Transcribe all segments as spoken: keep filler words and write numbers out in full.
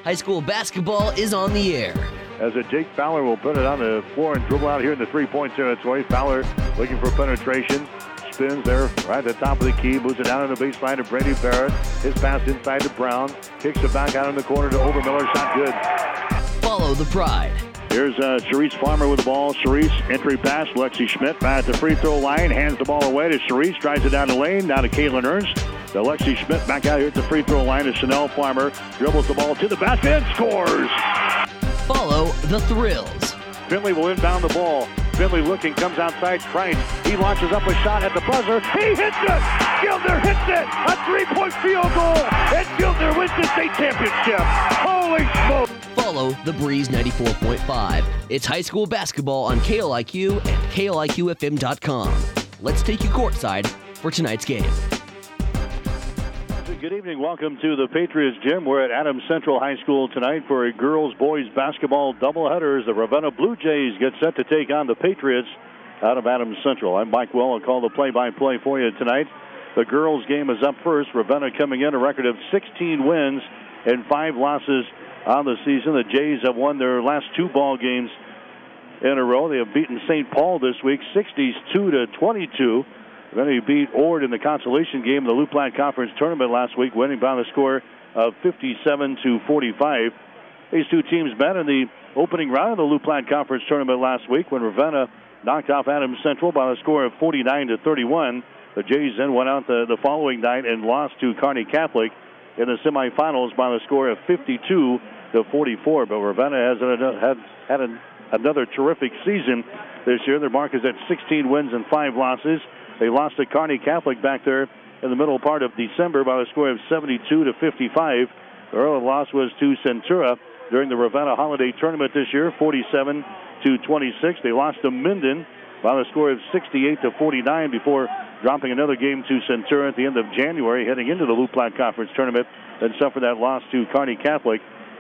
High school basketball is on the air. As a Jake Fowler will put it on the floor and dribble out here in the three-point territory. Fowler looking for penetration. Spins there right at the top of the key. Moves it down on the baseline to Brady Barrett. His pass inside to Brown. Kicks it back out in the corner to Overmiller. Shot good. Follow the Pride. Here's uh, Sharice Farmer with the ball. Sharice, entry pass. Lexi Schmidt back at the free throw line. Hands the ball away to Sharice. Drives it down the lane. Now to Caitlin Ernst. To Lexi Schmidt back out here at the free throw line to Chanel Farmer. Dribbles the ball to the basket and scores. Follow the Thrills. Finley will inbound the ball. Finley looking, comes outside. Price. He launches up a shot at the buzzer. He hits it. Gildner hits it. A three-point field goal. And Gildner wins the state championship. Holy smoke. Follow the Breeze ninety-four point five. It's high school basketball on K L I Q and K L I Q F M dot com. Let's take you courtside for tonight's game. Good evening. Welcome to the Patriots Gym. We're at Adams Central High School tonight for a girls-boys basketball doubleheader. The Ravenna Blue Jays get set to take on the Patriots out of Adams Central. I'm Mike Well. I'll call the play-by-play for you tonight. The girls' game is up first. Ravenna coming in a record of sixteen wins and five losses on the season. The Jays have won their last two ball games in a row. They have beaten Saint Paul this week, sixty-two to twenty-two. Then he beat Ord in the consolation game in the Loup Platte Conference Tournament last week, winning by the score of fifty-seven to forty-five. These two teams met in the opening round of the Loup Platte Conference Tournament last week when Ravenna knocked off Adams Central by the score of forty-nine to thirty-one. The Jays then went out the, the following night and lost to Kearney Catholic in the semifinals by the score of fifty-two to forty-four. But Ravenna has had, had an, another terrific season this year. Their mark is at sixteen wins and five losses. They lost to Kearney Catholic back there in the middle part of December by the score of seventy-two to fifty-five. The early loss was to Centura during the Ravenna Holiday Tournament this year, forty-seven to twenty-six. They lost to Minden by the score of sixty-eight to forty-nine before dropping another game to Centura at the end of January, heading into the Loup Platte Conference Tournament, and suffered that loss to Kearney Catholic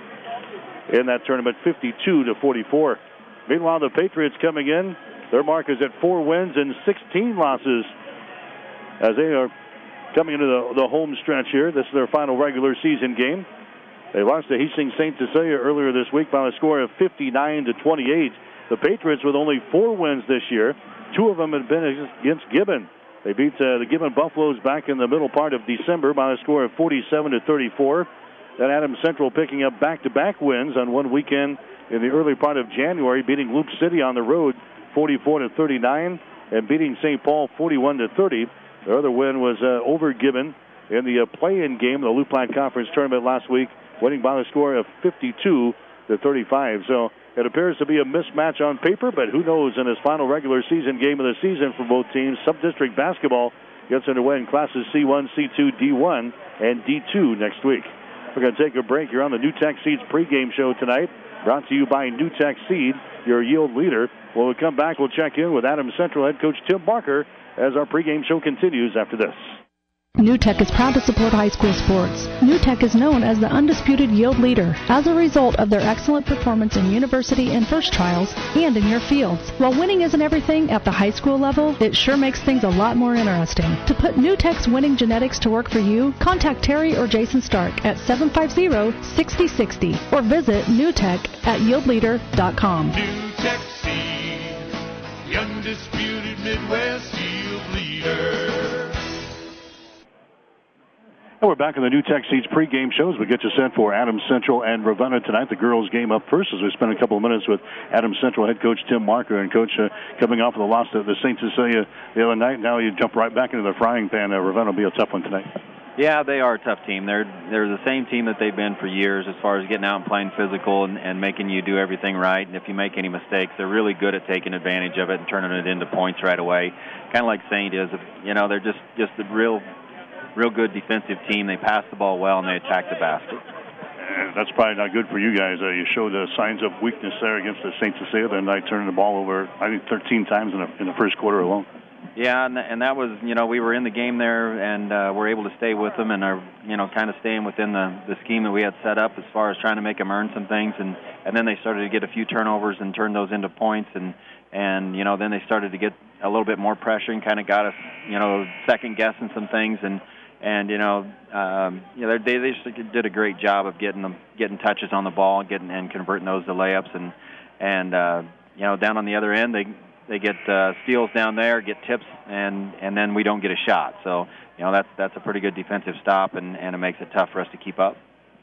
in that tournament, fifty-two to forty-four. Meanwhile, the Patriots coming in. Their mark is at four wins and sixteen losses as they are coming into the, the home stretch here. This is their final regular season game. They lost to Hastings Saint Cecilia earlier this week by a score of fifty-nine to twenty-eight. The Patriots with only four wins this year. Two of them have been against Gibbon. They beat uh, the Gibbon Buffaloes back in the middle part of December by a score of forty-seven to thirty-four. Then Adams Central picking up back-to-back wins on one weekend in the early part of January, beating Loop City on the road forty-four to thirty-nine, and beating Saint Paul forty-one to thirty. The other win was uh, over Gibbon in the uh, play-in game of the Loup Platte Conference Tournament last week, winning by the score of fifty-two to thirty-five. So it appears to be a mismatch on paper, but who knows in his final regular season game of the season for both teams. Sub-district basketball gets underway in classes C one, C two, D one, and D two next week. We're going to take a break. You're on the NewTek Seeds pregame show tonight, brought to you by NewTek Seed, your yield leader. When we come back, we'll check in with Adams Central head coach Tim Barker as our pregame show continues after this. NewTek is proud to support high school sports. NewTek is known as the undisputed yield leader as a result of their excellent performance in university and first trials and in your fields. While winning isn't everything at the high school level, it sure makes things a lot more interesting. To put NewTek's winning genetics to work for you, contact Terry or Jason Stark at seven five zero, six zero six zero or visit NewTek at yield leader dot com. NewTek Seed, the undisputed Midwest yield leader. And we're back in the NewTek Seeds pregame shows. We get you set for Adams Central and Ravenna tonight. The girls' game up first as we spend a couple of minutes with Adams Central head coach Tim Barker. And, Coach, uh, coming off of the loss to the Saint Cecilia the other night, now you jump right back into the frying pan. Uh, Ravenna will be a tough one tonight. Yeah, they are a tough team. They're they're the same team that they've been for years as far as getting out and playing physical and, and making you do everything right. And if you make any mistakes, they're really good at taking advantage of it and turning it into points right away. Kind of like Saint is. You know, they're just, just a real... real good defensive team. They pass the ball well, and they attack the basket. And that's probably not good for you guys. Uh, you showed uh, signs of weakness there against the Saint Cecilia that night, turning the ball over, I think, thirteen times in the, in the first quarter alone. Yeah, and, and that was, you know, we were in the game there, and uh, we're able to stay with them and are, you know, kind of staying within the, the scheme that we had set up as far as trying to make them earn some things. And, and then they started to get a few turnovers and turn those into points. And, and, you know, then they started to get a little bit more pressure and kind of got us, you know, second-guessing some things. And, and you know, um, you know, they they just did a great job of getting them getting touches on the ball and getting and converting those to layups, and and uh, you know, down on the other end they they get uh, steals down there, get tips, and and then we don't get a shot. So you know, that's that's a pretty good defensive stop, and and it makes it tough for us to keep up.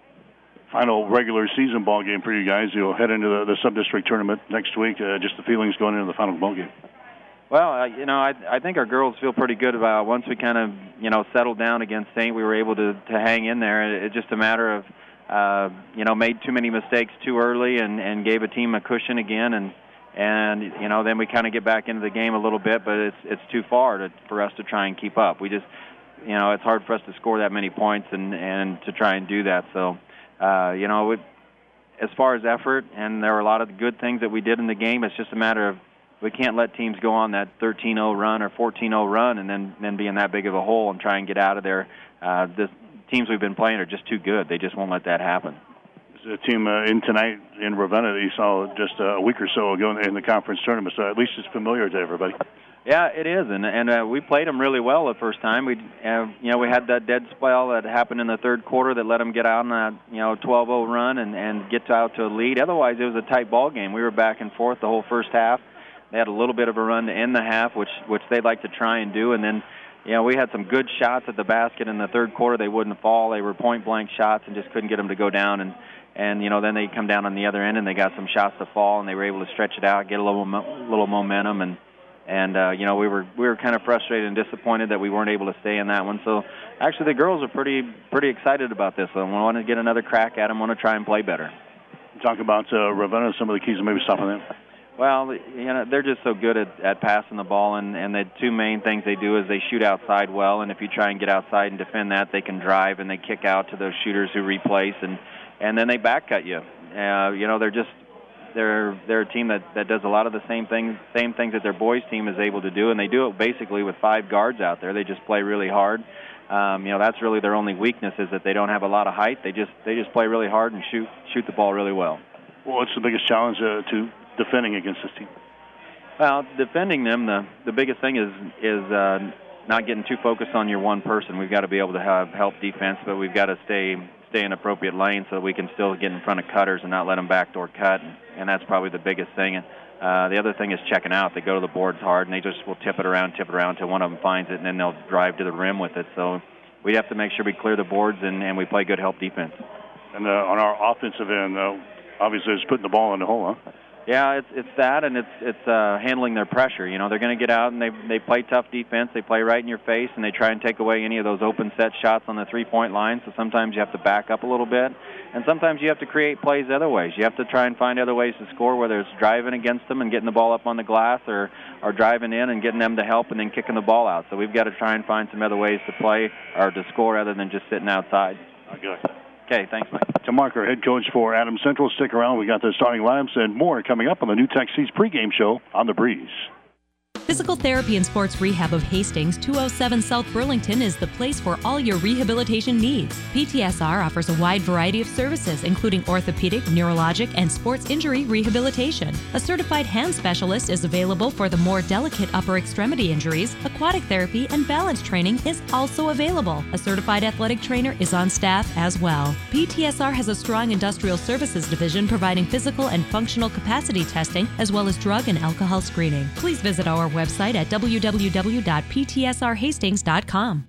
Final regular season ball game for you guys. You'll head into the, the sub-district tournament next week. Uh, just the feelings going into the final ball game. Well, uh, you know, I I think our girls feel pretty good about it. Once we kind of, you know, settled down against Saint, we were able to, to hang in there. It, it's just a matter of, uh, you know, made too many mistakes too early and, and gave a team a cushion again. And, and you know, then we kind of get back into the game a little bit, but it's it's too far to, for us to try and keep up. We just, you know, it's hard for us to score that many points and, and to try and do that. So, uh, you know, it, as far as effort, and there were a lot of good things that we did in the game, it's just a matter of, we can't let teams go on that thirteen oh run or fourteen oh run and then, then be in that big of a hole and try and get out of there. Uh, the teams we've been playing are just too good. They just won't let that happen. There's a team uh, in tonight in Ravenna that you saw just a week or so ago in the conference tournament, so at least it's familiar to everybody. Yeah, it is, and and uh, we played them really well the first time. We, uh, you know, we had that dead spell that happened in the third quarter that let them get out on that, you know, twelve oh run and, and get out to a lead. Otherwise, it was a tight ball game. We were back and forth the whole first half. They had a little bit of a run to end the half, which which they'd like to try and do. And then, you know, we had some good shots at the basket in the third quarter. They wouldn't fall. They were point-blank shots and just couldn't get them to go down. And, and you know, then they come down on the other end and they got some shots to fall, and they were able to stretch it out, get a little little momentum. And, and uh, you know, we were we were kind of frustrated and disappointed that we weren't able to stay in that one. So, actually, the girls are pretty pretty excited about this one. We want to get another crack at them, want to try and play better. Talk about uh, Ravenna, some of the keys to maybe stopping them. Well, you know, they're just so good at, at passing the ball, and, and the two main things they do is they shoot outside well, and if you try and get outside and defend that, they can drive and they kick out to those shooters who replace, and, and then they back cut you. Uh, you know, they're just they're they're a team that, that does a lot of the same things same things that their boys team is able to do, and they do it basically with five guards out there. They just play really hard. Um, you know, that's really their only weakness, is that they don't have a lot of height. They just they just play really hard and shoot shoot the ball really well. Well, what's the biggest challenge uh, to defending against this team? Well, defending them, the the biggest thing is is uh, not getting too focused on your one person. We've got to be able to have help defense, but we've got to stay stay in appropriate lanes so that we can still get in front of cutters and not let them backdoor cut, and, and that's probably the biggest thing. And uh, the other thing is checking out. They go to the boards hard, and they just will tip it around, tip it around until one of them finds it, and then they'll drive to the rim with it. So we have to make sure we clear the boards and, and we play good help defense. And uh, on our offensive end, uh, obviously it's putting the ball in the hole, huh? Yeah, it's it's that, and it's it's uh, handling their pressure. You know, they're going to get out and they they play tough defense. They play right in your face, and they try and take away any of those open set shots on the three-point line. So sometimes you have to back up a little bit, and sometimes you have to create plays other ways. You have to try and find other ways to score, whether it's driving against them and getting the ball up on the glass, or or driving in and getting them to help and then kicking the ball out. So we've got to try and find some other ways to play or to score other than just sitting outside. Okay. Okay, thanks, Mike. Tim Marker, head coach for Adams Central. Stick around. We got the starting lineups and more coming up on the New Tech Seeds pregame show on The Breeze. Physical Therapy and Sports Rehab of Hastings, two oh seven South Burlington, is the place for all your rehabilitation needs. P T S R offers a wide variety of services, including orthopedic, neurologic, and sports injury rehabilitation. A certified hand specialist is available for the more delicate upper extremity injuries. Aquatic therapy and balance training is also available. A certified athletic trainer is on staff as well. P T S R has a strong industrial services division providing physical and functional capacity testing, as well as drug and alcohol screening. Please visit our website website at w w w dot p t s r hastings dot com.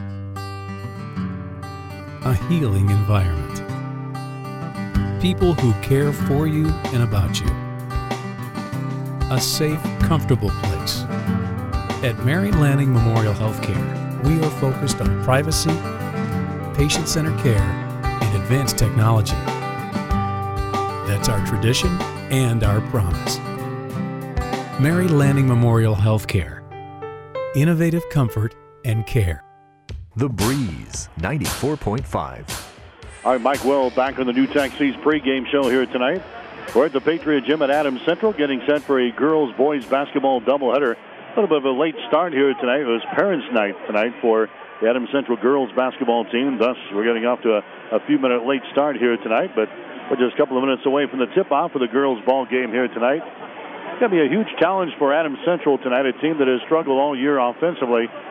A healing environment. People who care for you and about you. A safe, comfortable place. At Mary Lanning Memorial Healthcare, we are focused on privacy, patient-centered care, and advanced technology. That's our tradition and our promise. Mary Lanning Memorial Healthcare. Innovative comfort and care. The Breeze, ninety-four point five. All right, Mike Well back on the New Tech Seeds pregame show here tonight. We're at the Patriot Gym at Adams Central, getting set for a girls-boys basketball doubleheader. A little bit of a late start here tonight. It was Parents' Night tonight for the Adams Central girls basketball team. Thus, we're getting off to a, a few-minute late start here tonight, but we're just a couple of minutes away from the tip-off for the girls' ball game here tonight. It's going to be a huge challenge for Adams Central tonight, a team that has struggled all year offensively.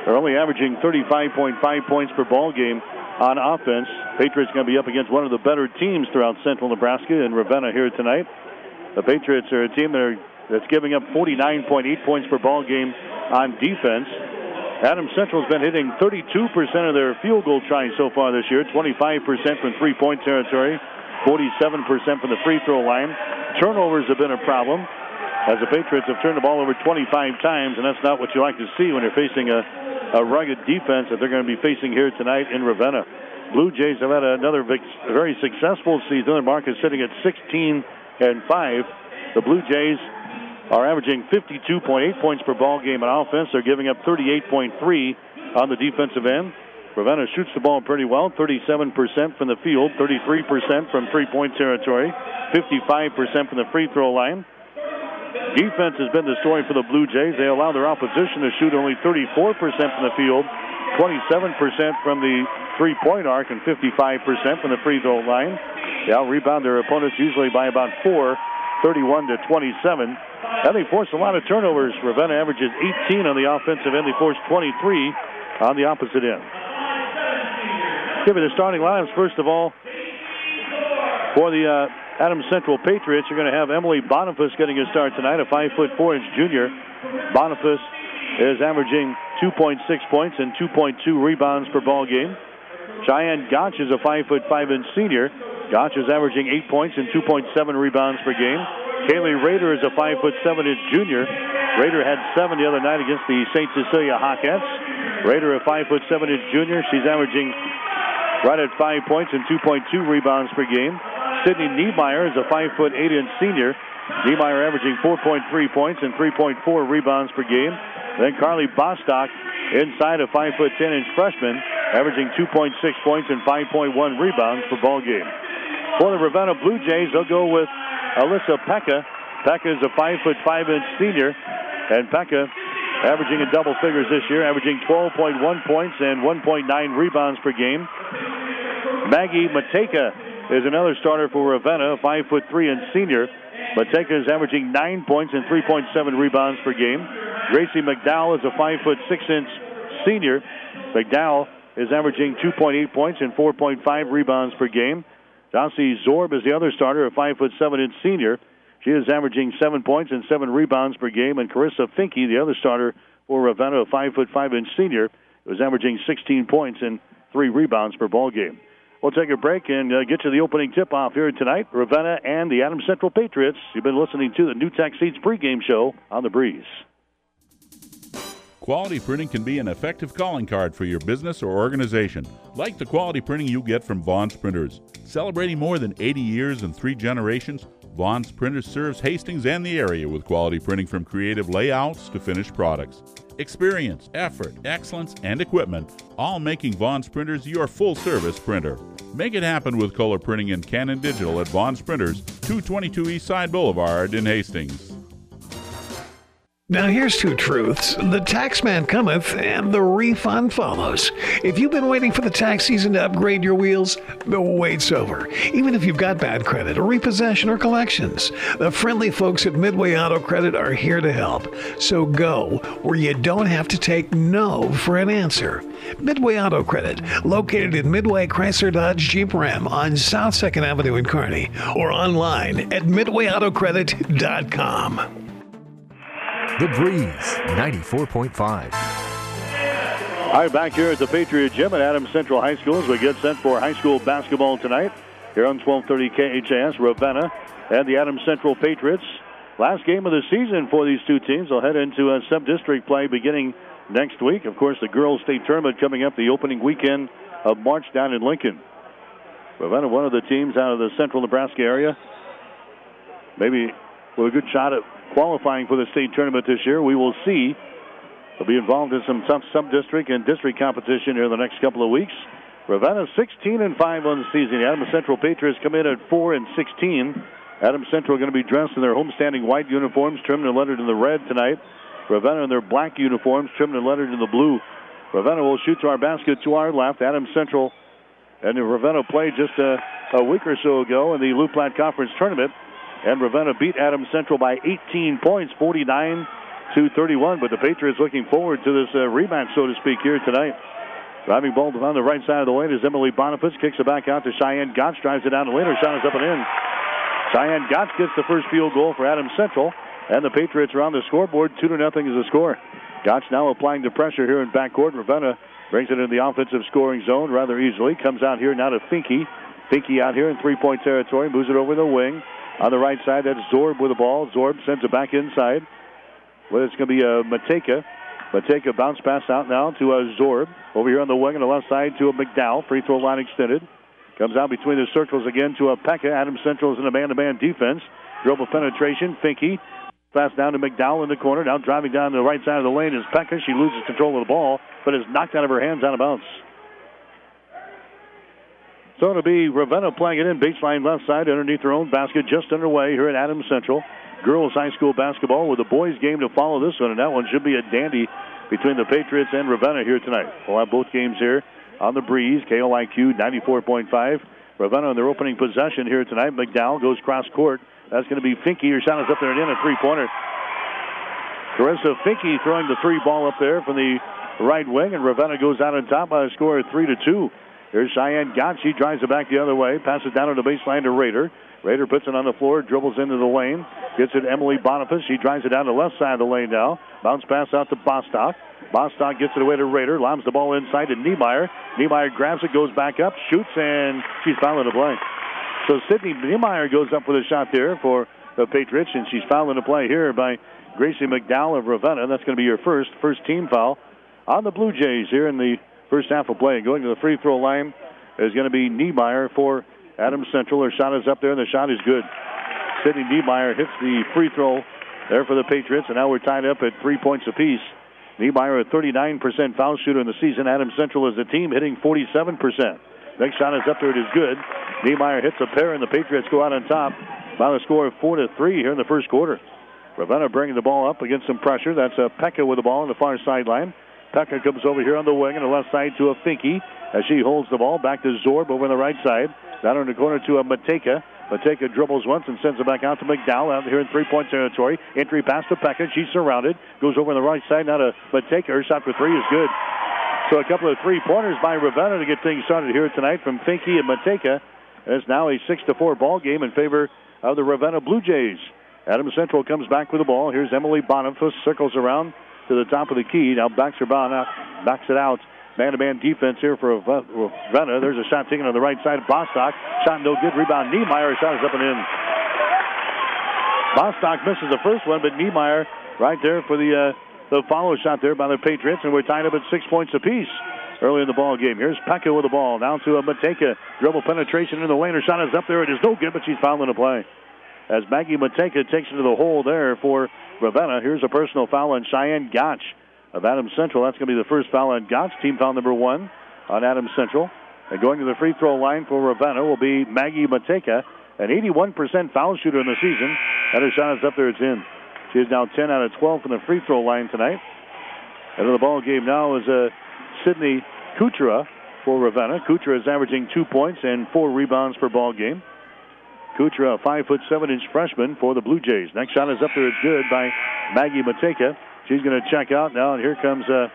They're only averaging thirty-five point five points per ball game on offense. Patriots going to be up against one of the better teams throughout Central Nebraska in Ravenna here tonight. The Patriots are a team that are, that's giving up forty-nine point eight points per ball game on defense. Adams Central's been hitting thirty-two percent of their field goal tries so far this year, twenty-five percent from three-point territory, forty-seven percent from the free throw line. Turnovers have been a problem, as the Patriots have turned the ball over twenty-five times, and that's not what you like to see when you're facing a, a rugged defense that they're going to be facing here tonight in Ravenna. Blue Jays have had another very successful season. Their mark is sitting at sixteen and five. The Blue Jays are averaging fifty-two point eight points per ball game on offense. They're giving up thirty-eight point three on the defensive end. Ravenna shoots the ball pretty well, thirty-seven percent from the field, thirty-three percent from three-point territory, fifty-five percent from the free throw line. Defense has been the story for the Blue Jays. They allow their opposition to shoot only thirty-four percent from the field, twenty-seven percent from the three-point arc, and fifty-five percent from the free throw line. They out-rebound their opponents usually by about four, thirty-one to twenty-seven. And they force a lot of turnovers. Ravenna averages eighteen on the offensive end. They force twenty-three on the opposite end. Give me the starting lineups, first of all. For the uh, Adams Central Patriots, you're going to have Emily Boniface getting a start tonight, a five foot four inch junior. Boniface is averaging two point six points and two point two rebounds per ball game. Cheyenne Gotch is a five foot five inch senior. Gotch is averaging eight points and two point seven rebounds per game. Kaylee Rader is a five foot seven inch junior. Rader had seven the other night against the Saint Cecilia Hawkettes. Rader, a five foot seven inch junior. She's averaging right at five points and two point two rebounds per game. Sydney Niemeyer is a five foot eight inch senior. Niemeyer averaging four point three points and three point four rebounds per game. Then Carly Bostock, inside, a five foot ten inch freshman, averaging two point six points and five point one rebounds per ball game. For the Ravenna Blue Jays, they'll go with Alyssa Pekka. Pekka is a five foot five inch senior, and Pekka averaging in double figures this year, averaging twelve point one points and one point nine rebounds per game. Maggie Mateka is another starter for Ravenna, a five foot three inch senior. Mateka is averaging nine points and three point seven rebounds per game. Gracie McDowell is a five foot six inch senior. McDowell is averaging two point eight points and four point five rebounds per game. Jossie Zorb is the other starter, a five foot seven inch senior. She is averaging seven points and seven rebounds per game. And Carissa Finke, the other starter for Ravenna, a five foot five inch senior, was averaging sixteen points and three rebounds per ball game. We'll take a break and uh, get to the opening tip-off here tonight. Ravenna and the Adams Central Patriots. You've been listening to the New Tech Seeds pregame show on The Breeze. Quality printing can be an effective calling card for your business or organization, like the quality printing you get from Vaughn's Printers. Celebrating more than eighty years and three generations, Vaughn's Printers serves Hastings and the area with quality printing from creative layouts to finished products. Experience, effort, excellence, and equipment, all making Vaughn's Printers your full-service printer. Make it happen with color printing and Canon Digital at Vaughn's Printers, two twenty-two East Side Boulevard in Hastings. Now here's two truths. The tax man cometh and the refund follows. If you've been waiting for the tax season to upgrade your wheels, the wait's over. Even if you've got bad credit or repossession or collections, the friendly folks at Midway Auto Credit are here to help. So go where you don't have to take no for an answer. Midway Auto Credit, located in Midway Chrysler Dodge Jeep Ram on South second Avenue in Kearney, or online at midway auto credit dot com. The Breeze, ninety-four point five. All right, back here at the Patriot Gym at Adams Central High School as we get set for high school basketball tonight. Here on twelve thirty K H A S, Ravenna and the Adams Central Patriots. Last game of the season for these two teams. They'll head into a sub-district play beginning next week. Of course, the girls' state tournament coming up the opening weekend of March down in Lincoln. Ravenna, one of the teams out of the central Nebraska area. Maybe with a good shot at qualifying for the state tournament this year. We will see. They'll be involved in some tough sub-district and district competition here in the next couple of weeks. Ravenna sixteen and five on the season. The Adams Central Patriots come in at four and sixteen. Adams Central going to be dressed in their homestanding white uniforms, trimmed and lettered in the red tonight. Ravenna in their black uniforms, trimmed and lettered in the blue. Ravenna will shoot to our basket to our left. Adams Central and Ravenna played just a, a week or so ago in the Loup Platte Conference Tournament. And Ravenna beat Adams Central by eighteen points, forty-nine two thirty-one, but the Patriots looking forward to this uh, rematch, so to speak, here tonight. Driving ball on the right side of the lane is Emily Boniface. Kicks it back out to Cheyenne Gotch. Drives it down the lane. Her shot is up and in. Cheyenne Gotch gets the first field goal for Adams Central. And the Patriots are on the scoreboard. Two to nothing is the score. Gotch now applying the pressure here in backcourt. Ravenna brings it in the offensive scoring zone rather easily. Comes out here now to Finke. Finke out here in three-point territory. Moves it over the wing. On the right side, that's Zorb with the ball. Zorb sends it back inside. Well, it's going to be a Mateka. Mateka bounce pass out now to a Zorb. Over here on the wing on the left side to a McDowell. Free throw line extended. Comes out between the circles again to a Pekka. Adams Central is in a man-to-man defense. Dribble penetration. Finke. Pass down to McDowell in the corner. Now driving down the right side of the lane is Pekka. She loses control of the ball, but is knocked out of her hands out of bounds. So it'll be Ravenna playing it in baseline left side underneath their own basket, just underway here at Adams Central. Girls high school basketball with a boys game to follow this one, and that one should be a dandy between the Patriots and Ravenna here tonight. We'll have both games here on the breeze. K O I Q ninety-four point five. Ravenna on their opening possession here tonight. McDowell goes cross court. That's going to be Finke. Her shot is up there and in, a three-pointer. Carissa Finke throwing the three ball up there from the right wing, and Ravenna goes out on top by a score of three to two. Here's Cheyenne Gotch. She drives it back the other way. Passes down to the baseline to Rader. Rader puts it on the floor, dribbles into the lane. Gets it to Emily Boniface. She drives it down the left side of the lane now. Bounce pass out to Bostock. Bostock gets it away to Rader. Lobs the ball inside to Niemeyer. Niemeyer grabs it, goes back up, shoots, and she's fouling the play. So Sydney Niemeyer goes up with a shot there for the Patriots, and she's fouling the play here by Gracie McDowell of Ravenna. That's going to be your first, first team foul on the Blue Jays here in the first half of play. Going to the free throw line is going to be Niemeyer for Adams Central. Her shot is up there, and the shot is good. Sydney Niemeyer hits the free throw there for the Patriots, and now we're tied up at three points apiece. Niemeyer, a thirty-nine percent foul shooter in the season. Adams Central is the team hitting forty-seven percent. Next shot is up there. It is good. Niemeyer hits a pair, and the Patriots go out on top by the score of four to three here in the first quarter. Ravenna bringing the ball up against some pressure. That's a Pekka with the ball on the far sideline. Pekka comes over here on the wing on the left side to a Finke as she holds the ball back to Zorb over on the right side. Down in the corner to a Mateka. Mateka dribbles once and sends it back out to McDowell out here in three-point territory. Entry pass to Pekka. She's surrounded. Goes over on the right side now to Mateka. Her shot for three is good. So a couple of three-pointers by Ravenna to get things started here tonight from Finke and Mateka. And it's now a six to four ball game in favor of the Ravenna Blue Jays. Adams Central comes back with the ball. Here's Emily Boniface. Circles around to the top of the key. Now backs her ball out. Backs it out. Man-to-man defense here for Ravenna. There's a shot taken on the right side. Bostock. Shot no good. Rebound Niemeyer. Shot is up and in. Bostock misses the first one, but Niemeyer right there for the uh, the follow shot there by the Patriots, and we're tied up at six points apiece early in the ball game. Here's Pekka with the ball. Down to a Mateka. Dribble penetration in the lane. Her shot is up there. It is no good, but she's fouling the play. As Maggie Mateka takes it to the hole there for Ravenna. Here's a personal foul on Cheyenne Gotch of Adams Central. That's going to be the first foul on Gotch. Team foul number one on Adams Central. And going to the free throw line for Ravenna will be Maggie Mateka, an eighty-one percent foul shooter in the season. And her shot is up there. It's in. She is now ten out of twelve from the free throw line tonight. And in the ball game now is uh, Sydney Kuchera for Ravenna. Kuchera is averaging two points and four rebounds per ball game. Kuchera, a five foot seven inch freshman for the Blue Jays. Next shot is up there. It's good by Maggie Mateka. She's going to check out now, and here comes uh,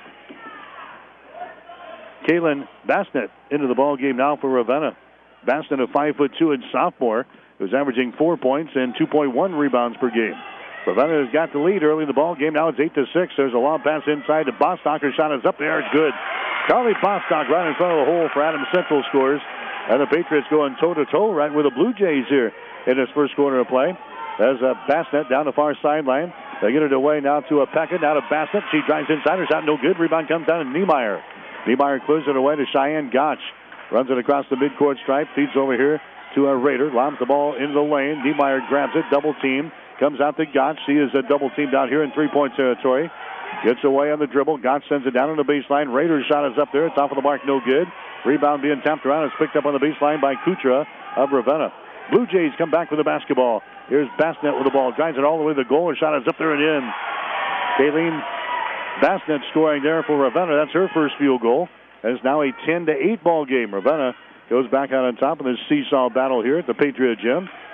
Kaylin Bassnett into the ball game now for Ravenna. Bassnett, a five foot two inch sophomore, who's averaging four points and two point one rebounds per game. Ravenna has got the lead early in the ball game. Now it's eight to six. There's a long pass inside to Bostock. Her shot is up there. It's good. Carly Bostock right in front of the hole for Adams Central scores. And the Patriots going toe-to-toe right with the Blue Jays here in this first quarter of play. There's a Bassnett down the far sideline. They get it away now to a Pekka. Now to Bassnett. She drives inside. Her shot no good. Rebound comes down to Niemeyer. Niemeyer clears it away to Cheyenne Gotch. Runs it across the midcourt stripe. Feeds over here to a Raider. Lobs the ball into the lane. Niemeyer grabs it. Double team. Comes out to Gotch. She is a double team down here in three-point territory. Gets away on the dribble. Gotch sends it down on the baseline. Raider's shot is up there. It's off of the mark. No good. Rebound being tapped around. It's picked up on the baseline by Kuchera of Ravenna. Blue Jays come back with the basketball. Here's Bassnett with the ball. Drives it all the way to the goal. Her shot is up there and in. Kayleen Bassnett scoring there for Ravenna. That's her first field goal. And it's now a ten to eight ball game. Ravenna goes back out on top in this seesaw battle here at the Patriot Gym.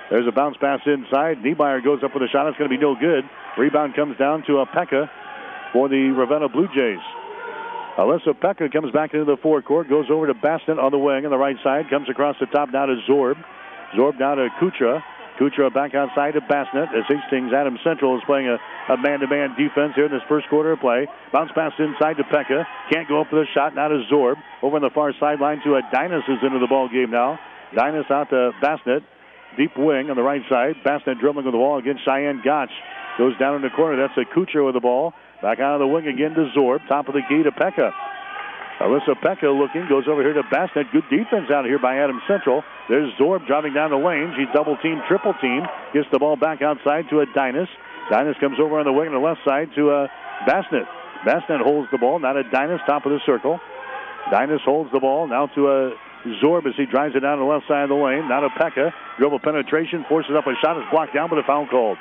There's a bounce pass inside. Niemeyer goes up with a shot. It's going to be no good. Rebound comes down to a Pekka for the Ravenna Blue Jays. Alyssa Pekka comes back into the forecourt, goes over to Baston on the wing on the right side, comes across the top now to Zorb. Zorb down to Kuchera. Kuchera back outside to Bassett as Hastings Adams Central is playing a, a man-to-man defense here in this first quarter of play. Bounce pass inside to Pekka. Can't go up for the shot. Now to Zorb. Over on the far sideline to a Dynas is into the ball game now. Dynas out to Bassett. Deep wing on the right side. Bassett dribbling with the ball against Cheyenne Gotch. Goes down in the corner. That's a Kuchera with the ball. Back out of the wing again to Zorb. Top of the key to Pekka. Alyssa Pekka looking, goes over here to Bassett. Good defense out here by Adams Central. There's Zorb driving down the lane. She's double team, triple team. Gets the ball back outside to a Dynas. Dynas comes over on the wing on the left side to a Bassett. Bassett holds the ball. Now to Dynas, top of the circle. Dynas holds the ball. Now to a Zorb as he drives it down the left side of the lane. Now to Pekka. Dribble penetration, forces up a shot. It's blocked down, but a foul called.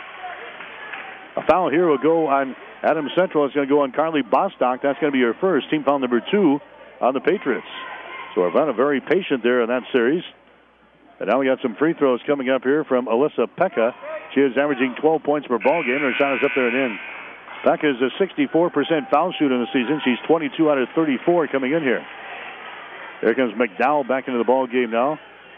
A foul here will go on Adams Central. It's going to go on Carly Bostock. That's going to be her first. Team foul number two on the Patriots. So Ravenna very patient there in that series. And now we got some free throws coming up here from Alyssa Pekka. She is averaging twelve points per ball game. Her shot is up there and in. Pekka is a sixty-four percent foul shooter in the season. She's twenty-two out of thirty-four coming in here. There comes McDowell back into the ball game now.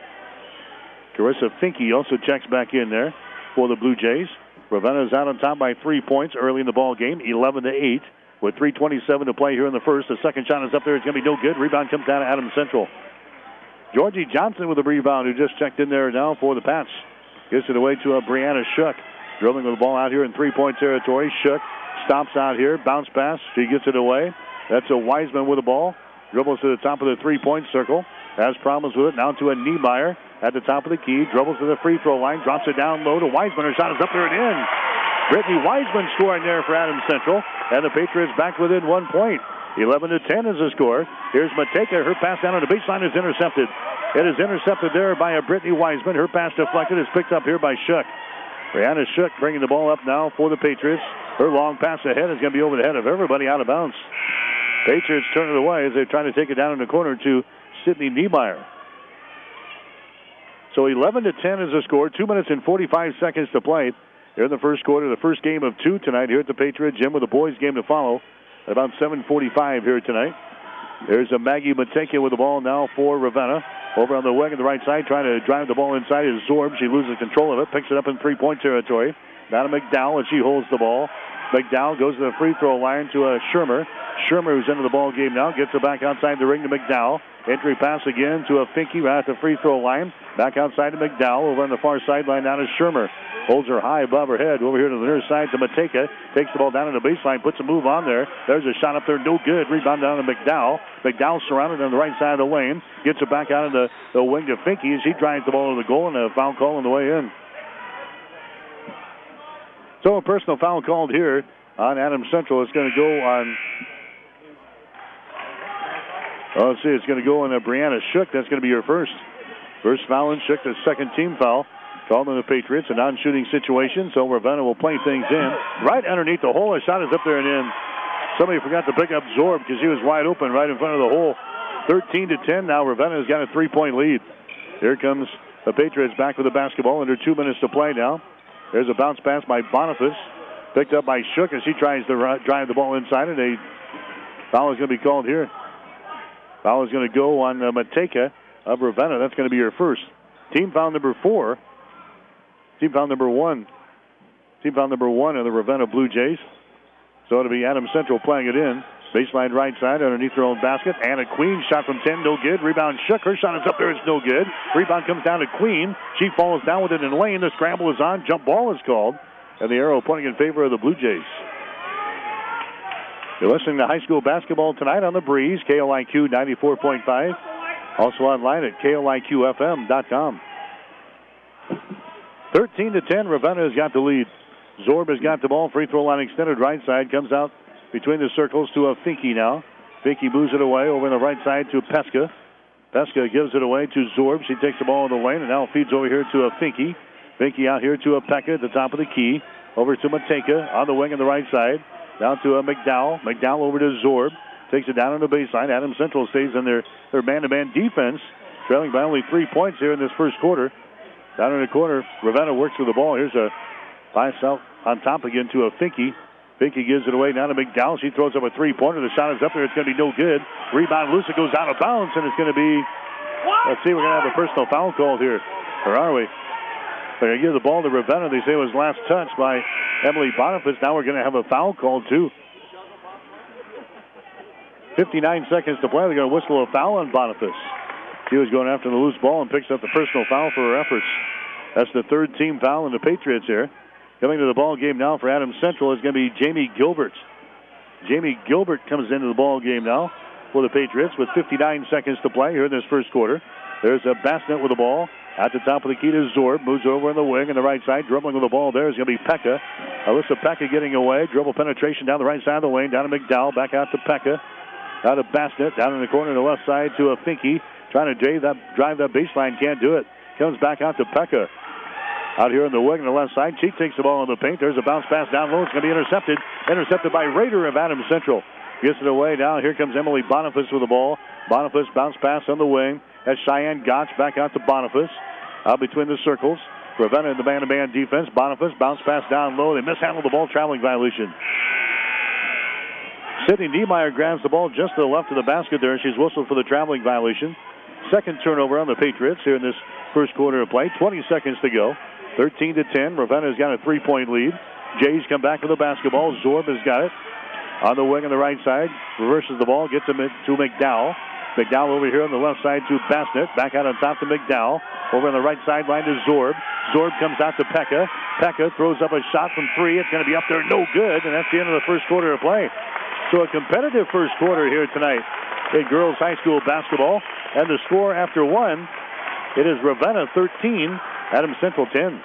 Carissa Finke also checks back in there for the Blue Jays. Ravenna is out on top by three points early in the ball game, eleven to eight, with three twenty-seven to play here in the first. The second shot is up there. It's going to be no good. Rebound comes down to Adams Central. Georgie Johnson with a rebound, who just checked in there now for the Pats. Gets it away to a Brianna Shook. Dribbling with the ball out here in three-point territory. Shook stops out here. Bounce pass. She gets it away. That's a Wiseman with the ball. Dribbles to the top of the three-point circle. Has problems with it. Now to a Niemeyer at the top of the key. Dribbles to the free throw line. Drops it down low to Wiseman. Her shot is up there and in. Brittany Wiseman scoring there for Adams Central. And the Patriots back within one point. eleven to ten is the score. Here's Mateka. Her pass down on the baseline is intercepted. It is intercepted there by a Brittany Wiseman. Her pass deflected is picked up here by Shook. Brianna Shook bringing the ball up now for the Patriots. Her long pass ahead is going to be over the head of everybody out of bounds. Patriots turn it away as they try to take it down in the corner to Sydney Niemeyer. So eleven to ten is the score. Two minutes and forty-five seconds to play here in the first quarter. The first game of two tonight here at the Patriot Gym with the boys game to follow at about seven forty-five here tonight. There's a Maggie Mateka with the ball now for Ravenna. Over on the wing on the right side, trying to drive the ball inside is Zorb. She loses control of it, picks it up in three-point territory. Now to McDowell as she holds the ball. McDowell goes to the free throw line to a Shermer. Shermer, who's into the ball game now, gets it back outside the ring to McDowell. Entry pass again to a Finke right at the free throw line. Back outside to McDowell. Over on the far sideline now to Shermer. Holds her high above her head. Over here to the near side to Mateka. Takes the ball down to the baseline. Puts a move on there. There's a shot up there. No good. Rebound down to McDowell. McDowell surrounded on the right side of the lane. Gets it back out of the, the wing to Finke as he drives the ball to the goal, and a foul call on the way in. So a personal foul called here on Adams Central. It's going to go on... Oh, let's see. It's going to go on a Brianna Shook. That's going to be her first. First foul in Shook, the second team foul. Called on the Patriots, a non-shooting situation, so Ravenna will play things in. Right underneath the hole, a shot is up there and in. Somebody forgot to pick up Zorb because he was wide open right in front of the hole. thirteen to ten now. Ravenna has got a three-point lead. Here comes the Patriots back with the basketball under two minutes to play now. There's a bounce pass by Boniface. Picked up by Shook as he tries to drive the ball inside, and a foul is going to be called here. Foul is going to go on uh, Mateka of Ravenna. That's going to be her first. Team foul number four. Team foul number one. Team foul number one of the Ravenna Blue Jays. So it'll be Adams Central playing it in. Baseline right side underneath their own basket. Anna Queen shot from ten, no good. Rebound Shook. Her shot is up there. It's no good. Rebound comes down to Queen. She falls down with it in lane. The scramble is on. Jump ball is called. And the arrow pointing in favor of the Blue Jays. You're listening to high school basketball tonight on the Breeze, K L I Q ninety-four point five. Also online at K L I Q F M dot com. thirteen to ten, Ravenna has got the lead. Zorb has got the ball. Free throw line extended right side. Comes out between the circles to a Finke now. Finke moves it away over on the right side to Pesca. Pesca gives it away to Zorb. She takes the ball in the lane and now feeds over here to a Finke. Finke out here to a Pekka at the top of the key. Over to Mateka on the wing on the right side. Down to a McDowell. McDowell over to Zorb. Takes it down on the baseline. Adams Central stays in their, their man-to-man defense. Trailing by only three points here in this first quarter. Down in the corner, Ravenna works with the ball. Here's a pass out on top again to a Finke. Finke gives it away now to McDowell. She throws up a three-pointer. The shot is up there. It's going to be no good. Rebound loose. It goes out of bounds, and it's going to be, let's see, we're going to have a personal foul called here. Or are we? They're going to give the ball to Ravenna. They say it was last touch by Emily Boniface. Now we're going to have a foul called, too. fifty-nine seconds to play. They're going to whistle a foul on Boniface. She was going after the loose ball and picks up the personal foul for her efforts. That's the third team foul in the Patriots here. Coming to the ball game now for Adams Central is going to be Jamie Gilbert. Jamie Gilbert comes into the ball game now for the Patriots with fifty-nine seconds to play here in this first quarter. There's a Bassett with the ball. At the top of the key to Zorb. Moves over in the wing on the right side. Dribbling with the ball there is going to be Pekka. Alyssa Pekka getting away. Dribble penetration down the right side of the lane. Down to McDowell. Back out to Pekka. Out of Bassett. Down in the corner to the left side to a Finke. Trying to drive that, drive that baseline. Can't do it. Comes back out to Pekka. Out here in the wing on the left side. She takes the ball in the paint. There's a bounce pass down low. It's going to be intercepted. Intercepted by Rader of Adams Central. Gets it away now. Here comes Emily Boniface with the ball. Boniface bounce pass on the wing. That's Cheyenne Gotch back out to Boniface. Out between the circles. Ravenna in the man-to-man defense. Boniface bounce pass down low. They mishandled the ball. Traveling violation. Sydney Niemeyer grabs the ball just to the left of the basket there. She's whistled for the traveling violation. Second turnover on the Patriots here in this first quarter of play. twenty seconds to go. thirteen to ten. Ravenna's got a three-point lead. Jays come back with the basketball. Zorb has got it. On the wing on the right side. Reverses the ball. Gets it to McDowell. McDowell over here on the left side to Bassett. Back out on top to McDowell. Over on the right sideline to Zorb. Zorb comes out to Pekka. Pekka throws up a shot from three. It's going to be up there. No good. And that's the end of the first quarter of play. So a competitive first quarter here tonight in girls high school basketball. And the score after one, it is Ravenna thirteen, Adams Central ten.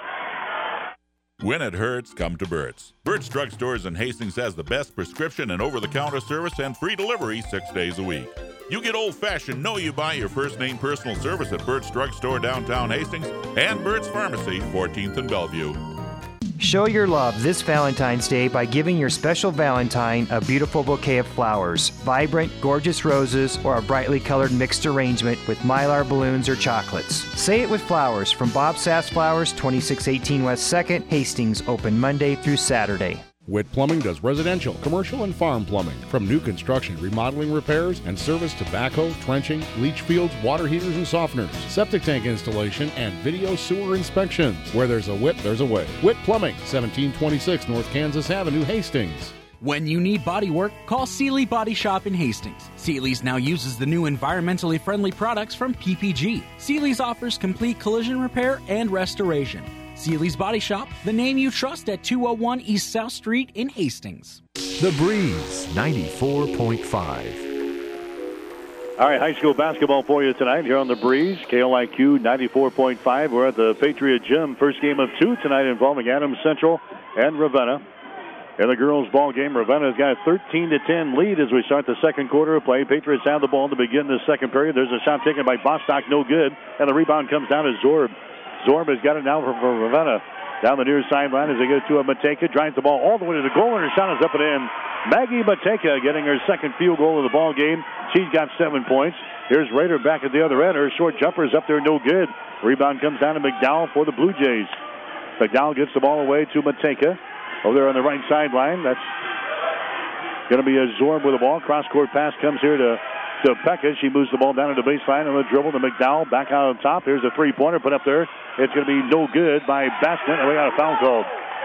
When it hurts, come to Burt's. Burt's Drug Stores in Hastings has the best prescription and over-the-counter service and free delivery six days a week. You get old-fashioned Know You Buy Your First Name personal service at Burt's Drug Store downtown Hastings and Burt's Pharmacy, fourteenth and Bellevue. Show your love this Valentine's Day by giving your special Valentine a beautiful bouquet of flowers, vibrant, gorgeous roses, or a brightly colored mixed arrangement with mylar balloons or chocolates. Say it with flowers from Bob Sass Flowers, twenty-six eighteen West second, Hastings, open Monday through Saturday. Witt Plumbing does residential, commercial, and farm plumbing. From new construction, remodeling, repairs, and service to backhoe, trenching, leach fields, water heaters and softeners, septic tank installation, and video sewer inspections. Where there's a Witt, there's a way. Witt Plumbing, seventeen twenty-six North Kansas Avenue, Hastings. When you need body work, call Seeley Body Shop in Hastings. Seeley's now uses the new environmentally friendly products from P P G. Seeley's offers complete collision repair and restoration. Seeley's Body Shop, the name you trust at two oh one East South Street in Hastings. The Breeze, ninety-four point five. All right, high school basketball for you tonight here on The Breeze. K L I Q ninety-four point five. We're at the Patriot Gym. First game of two tonight involving Adams Central and Ravenna. In the girls' ball game, Ravenna's got a thirteen to ten lead as we start the second quarter of play. Patriots have the ball to begin the second period. There's a shot taken by Bostock, no good. And the rebound comes down to Zorb. Zorb has got it now for, for Ravenna. Down the near sideline as they get to a Mateka. Drives the ball all the way to the goal, and her shot is up and in. Maggie Mateka getting her second field goal of the ball game. She's got seven points. Here's Rader back at the other end. Her short jumper is up there, no good. Rebound comes down to McDowell for the Blue Jays. McDowell gets the ball away to Mateka. Over there on the right sideline. That's going to be a Zorb with the ball. Cross-court pass comes here to, to Pekka. She moves the ball down to the baseline on the dribble to McDowell. Back out on top. Here's a three-pointer put up there. It's going to be no good by Bassett. And we got a foul called.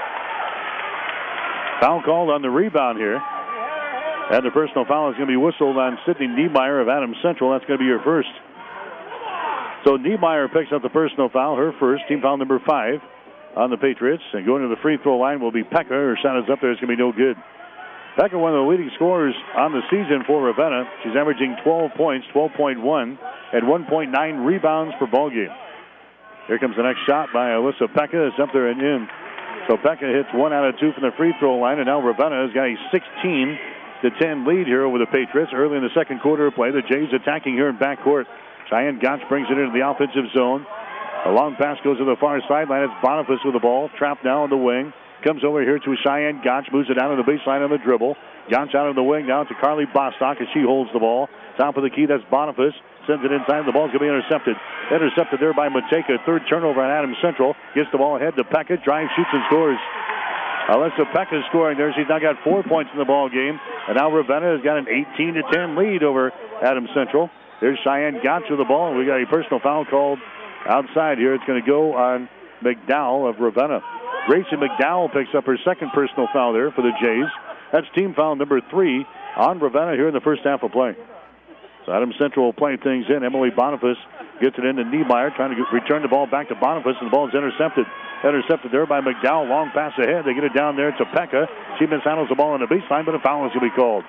Foul called on the rebound here. And the personal foul is going to be whistled on Sydney Niemeyer of Adams Central. That's going to be your first. So Niemeyer picks up the personal foul, her first, team foul number five on the Patriots. And going to the free throw line will be Pekka. Her shot is up there. It's going to be no good. Pekka, one of the leading scorers on the season for Ravenna. She's averaging twelve points, twelve point one, and one point nine rebounds per ball game. Here comes the next shot by Alyssa Pekka. It's up there and in. So Pekka hits one out of two from the free throw line, and now Ravenna has got a sixteen to ten lead here over the Patriots. Early in the second quarter of play, the Jays attacking here in backcourt. Cheyenne Gotch brings it into the offensive zone. A long pass goes to the far sideline. It's Boniface with the ball. Trapped now on the wing. Comes over here to Cheyenne Gotch. Moves it down to the baseline on the dribble. Gotch out of the wing now to Carly Bostock as she holds the ball. Top of the key, that's Boniface. sends it inside. The ball's going to be intercepted. Intercepted there by Mateka. Third turnover on Adams Central. Gets the ball ahead to Pekka. Drives, shoots, and scores. Alyssa Pekka scoring there. She's now got four points in the ball game. And now Ravenna has got an eighteen to ten lead over Adams Central. There's Cheyenne Gotch with the ball. And we got a personal foul called outside here. It's going to go on McDowell of Ravenna. Gracie McDowell picks up her second personal foul there for the Jays. That's team foul number three on Ravenna here in the first half of play. So Adams Central will play things in. Emily Boniface gets it into Niemeyer, trying to get, return the ball back to Boniface, and the ball is intercepted. Intercepted there by McDowell. Long pass ahead. They get it down there to Pekka. She mishandles the ball on the baseline, but a foul is going to be called.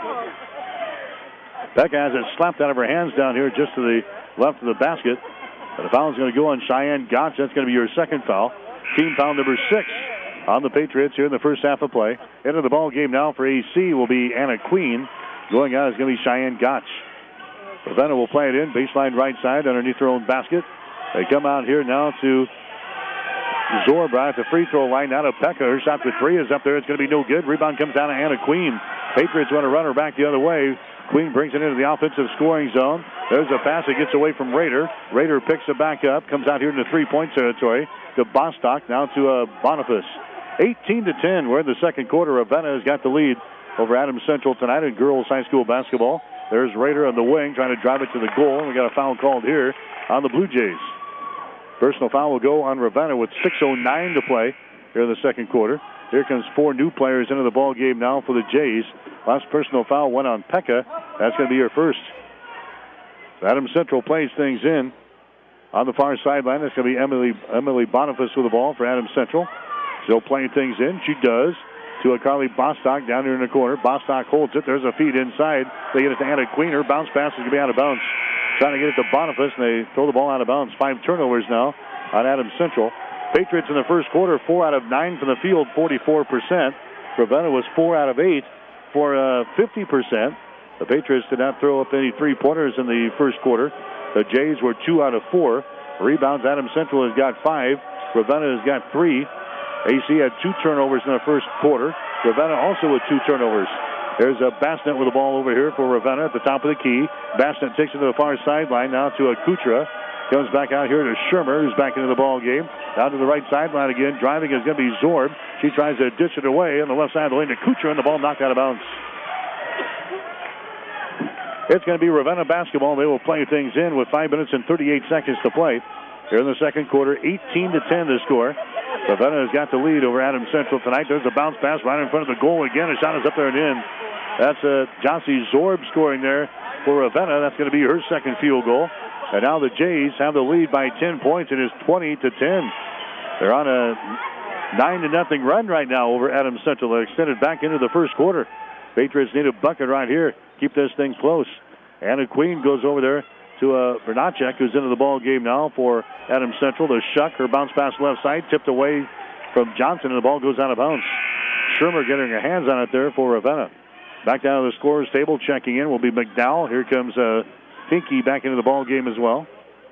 Pekka has it slapped out of her hands down here just to the left of the basket. And the foul is going to go on Cheyenne Gotch. That's going to be your second foul. Team foul number six on the Patriots here in the first half of play. Into the ball game now for A C will be Anna Queen. Going out is going to be Cheyenne Gotch. Ravenna will play it in. Baseline right side underneath their own basket. They come out here now to Zorba at the free throw line. Now to Pekka. Her shot for three is up there. It's going to be no good. Rebound comes down to Anna Queen. Patriots want to run her back the other way. Queen brings it into the offensive scoring zone. There's a pass that gets away from Rader. Rader picks it back up. Comes out here into three-point territory to Bostock. Now to uh, Boniface. eighteen to ten. We're in the second quarter. Ravenna has got the lead over Adams Central tonight in girls high school basketball. There's Rader on the wing trying to drive it to the goal. We got a foul called here on the Blue Jays. Personal foul will go on Ravenna with six oh nine to play here in the second quarter. Here comes four new players into the ball game now for the Jays. Last personal foul went on Pekka. That's going to be her first. Adams Central plays things in. On the far sideline, that's going to be Emily Emily Boniface with the ball for Adams Central. Still playing things in. She does. To a Carly Bostock down here in the corner. Bostock holds it. There's a feed inside. They get it to Anna Queen. Her bounce pass is going to be out of bounds. Trying to get it to Boniface, and they throw the ball out of bounds. Five turnovers now on Adams Central. Patriots in the first quarter, four out of nine from the field, forty-four percent. Ravenna was four out of eight for uh, fifty percent. The Patriots did not throw up any three-pointers in the first quarter. The Jays were two out of four. Rebounds, Adams Central has got five. Ravenna has got three. A C had two turnovers in the first quarter. Ravenna also with two turnovers. There's a Bassett with the ball over here for Ravenna at the top of the key. Bassett takes it to the far sideline, now to a Kuchera. Comes back out here to Shermer, who's back into the ball game. Down to the right sideline again. Driving is going to be Zorb. She tries to dish it away on the left side of the lane to Kuchera, and the ball knocked out of bounds. It's going to be Ravenna basketball. They will play things in with five minutes and thirty-eight seconds to play. Here in the second quarter, eighteen to ten to score. Ravenna has got the lead over Adams Central tonight. There's a bounce pass right in front of the goal again. A shot is up there and in. That's uh, Jossie Zorb scoring there for Ravenna. That's going to be her second field goal. And now the Jays have the lead by ten points. It is twenty to ten. They're on a nine to nothing run right now over Adams Central. They're extended back into the first quarter. Patriots need a bucket right here. Keep this thing close. Anna Queen goes over there to uh, Bernacek, who's into the ball game now for Adams Central. The Shuck, her bounce pass left side, tipped away from Johnson, and the ball goes out of bounds. Shermer getting her hands on it there for Ravenna. Back down to the scorer's table, checking in will be McDowell. Here comes uh, Finke back into the ball game as well.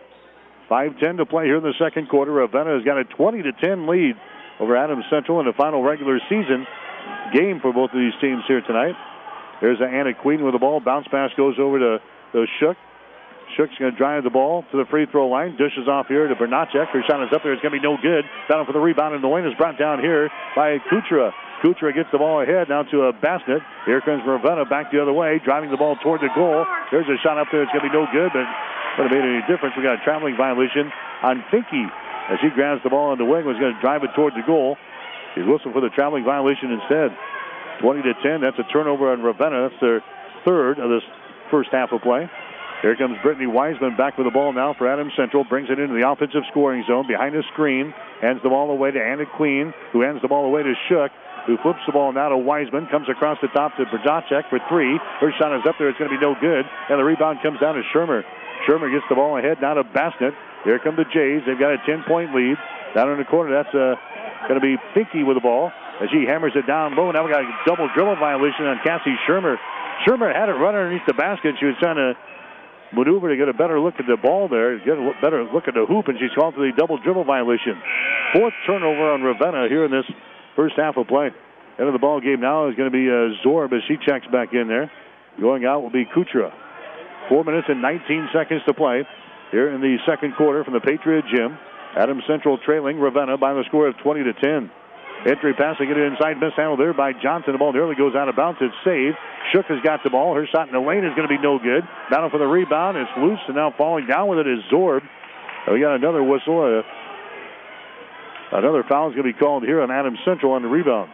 five ten to play here in the second quarter. Ravenna has got a twenty to ten lead over Adams Central in the final regular season game for both of these teams here tonight. There's Anna Queen with the ball. Bounce pass goes over to the Shook. Shook's going to drive the ball to the free throw line. Dishes off here to Bernacek. Her shot is up there. It's going to be no good. Down for the rebound, and the lane is brought down here by Kuchera. Kuchera gets the ball ahead now to a Bassett. Here comes Ravenna back the other way, driving the ball toward the goal. There's a shot up there. It's going to be no good, but would have made any difference. We got a traveling violation on Finke as he grabs the ball on the wing. Was going to drive it toward the goal. He's whistled for the traveling violation instead. twenty to ten. That's a turnover on Ravenna. That's their third of this first half of play. Here comes Brittany Wiseman back with the ball now for Adams Central. Brings it into the offensive scoring zone behind the screen. Hands the ball away to Anna Queen, who hands the ball away to Shook, who flips the ball now to Wiseman. Comes across the top to Bernacek for three. Her shot is up there. It's going to be no good. And the rebound comes down to Shermer. Shermer gets the ball ahead now to Bassett. Here come the Jays. They've got a ten-point lead. Down in the corner, that's uh, going to be Finke with the ball as she hammers it down low. Now we got a double dribble violation on Cassie Shermer. Shermer had it run underneath the basket. She was trying to maneuver to get a better look at the ball there, get a better look at the hoop, and she's called for the double dribble violation. Fourth turnover on Ravenna here in this first half of play. End of the ball game now is going to be uh, Zorb as she checks back in there. Going out will be Kuchera. Four minutes and nineteen seconds to play here in the second quarter from the Patriot Gym. Adams Central trailing Ravenna by the score of twenty to ten. Entry pass to get it inside. Mishandled there by Johnson. The ball nearly goes out of bounds. It's saved. Shook has got the ball. Her shot in the lane is going to be no good. Battle for the rebound. It's loose, and now falling down with it is Zorb. We got another whistle. Uh, another foul is going to be called here on Adams Central on the rebound.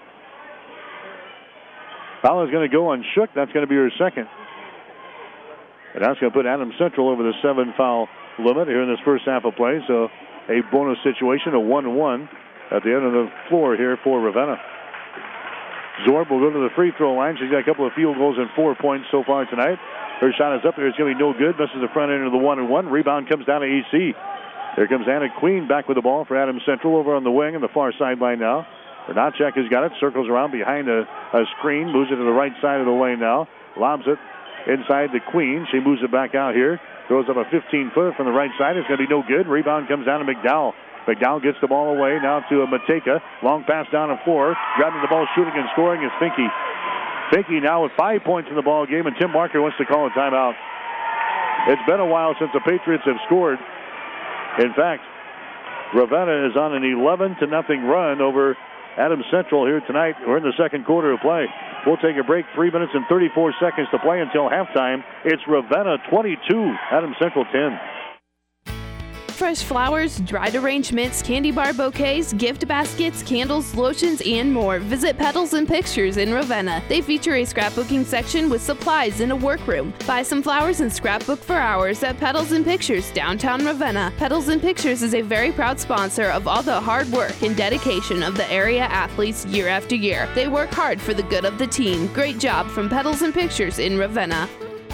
Foul is going to go on Shook. That's going to be her second. And that's going to put Adams Central over the seven foul limit here in this first half of play. So a bonus situation, a one one at the end of the floor here for Ravenna. Zorb will go to the free throw line. She's got a couple of field goals and four points so far tonight. Her shot is up there. It's going to be no good. Misses the front end of the one and one. Rebound comes down to E C. Here comes Anna Queen back with the ball for Adams Central over on the wing and the far sideline now. Bernacek has got it. Circles around behind a, a screen. Moves it to the right side of the lane now. Lobs it inside the Queen. She moves it back out here. Throws up a fifteen-footer from the right side. It's going to be no good. Rebound comes down to McDowell. McDowell gets the ball away now to a Mateka. Long pass down the floor. Grabbing the ball, shooting and scoring is Finke. Finke now with five points in the ball game, and Tim Marker wants to call a timeout. It's been a while since the Patriots have scored. In fact, Ravenna is on an eleven to nothing run over Adams Central here tonight. We're in the second quarter of play. We'll take a break. Three minutes and thirty-four seconds to play until halftime. It's Ravenna twenty-two, Adams Central ten. Fresh flowers, dried arrangements, candy bar bouquets, gift baskets, candles, lotions, and more. Visit Petals and Pictures in Ravenna. They feature a scrapbooking section with supplies in a workroom. Buy some flowers and scrapbook for hours at Petals and Pictures, downtown Ravenna. Petals and Pictures is a very proud sponsor of all the hard work and dedication of the area athletes year after year. They work hard for the good of the team. Great job from Petals and Pictures in Ravenna.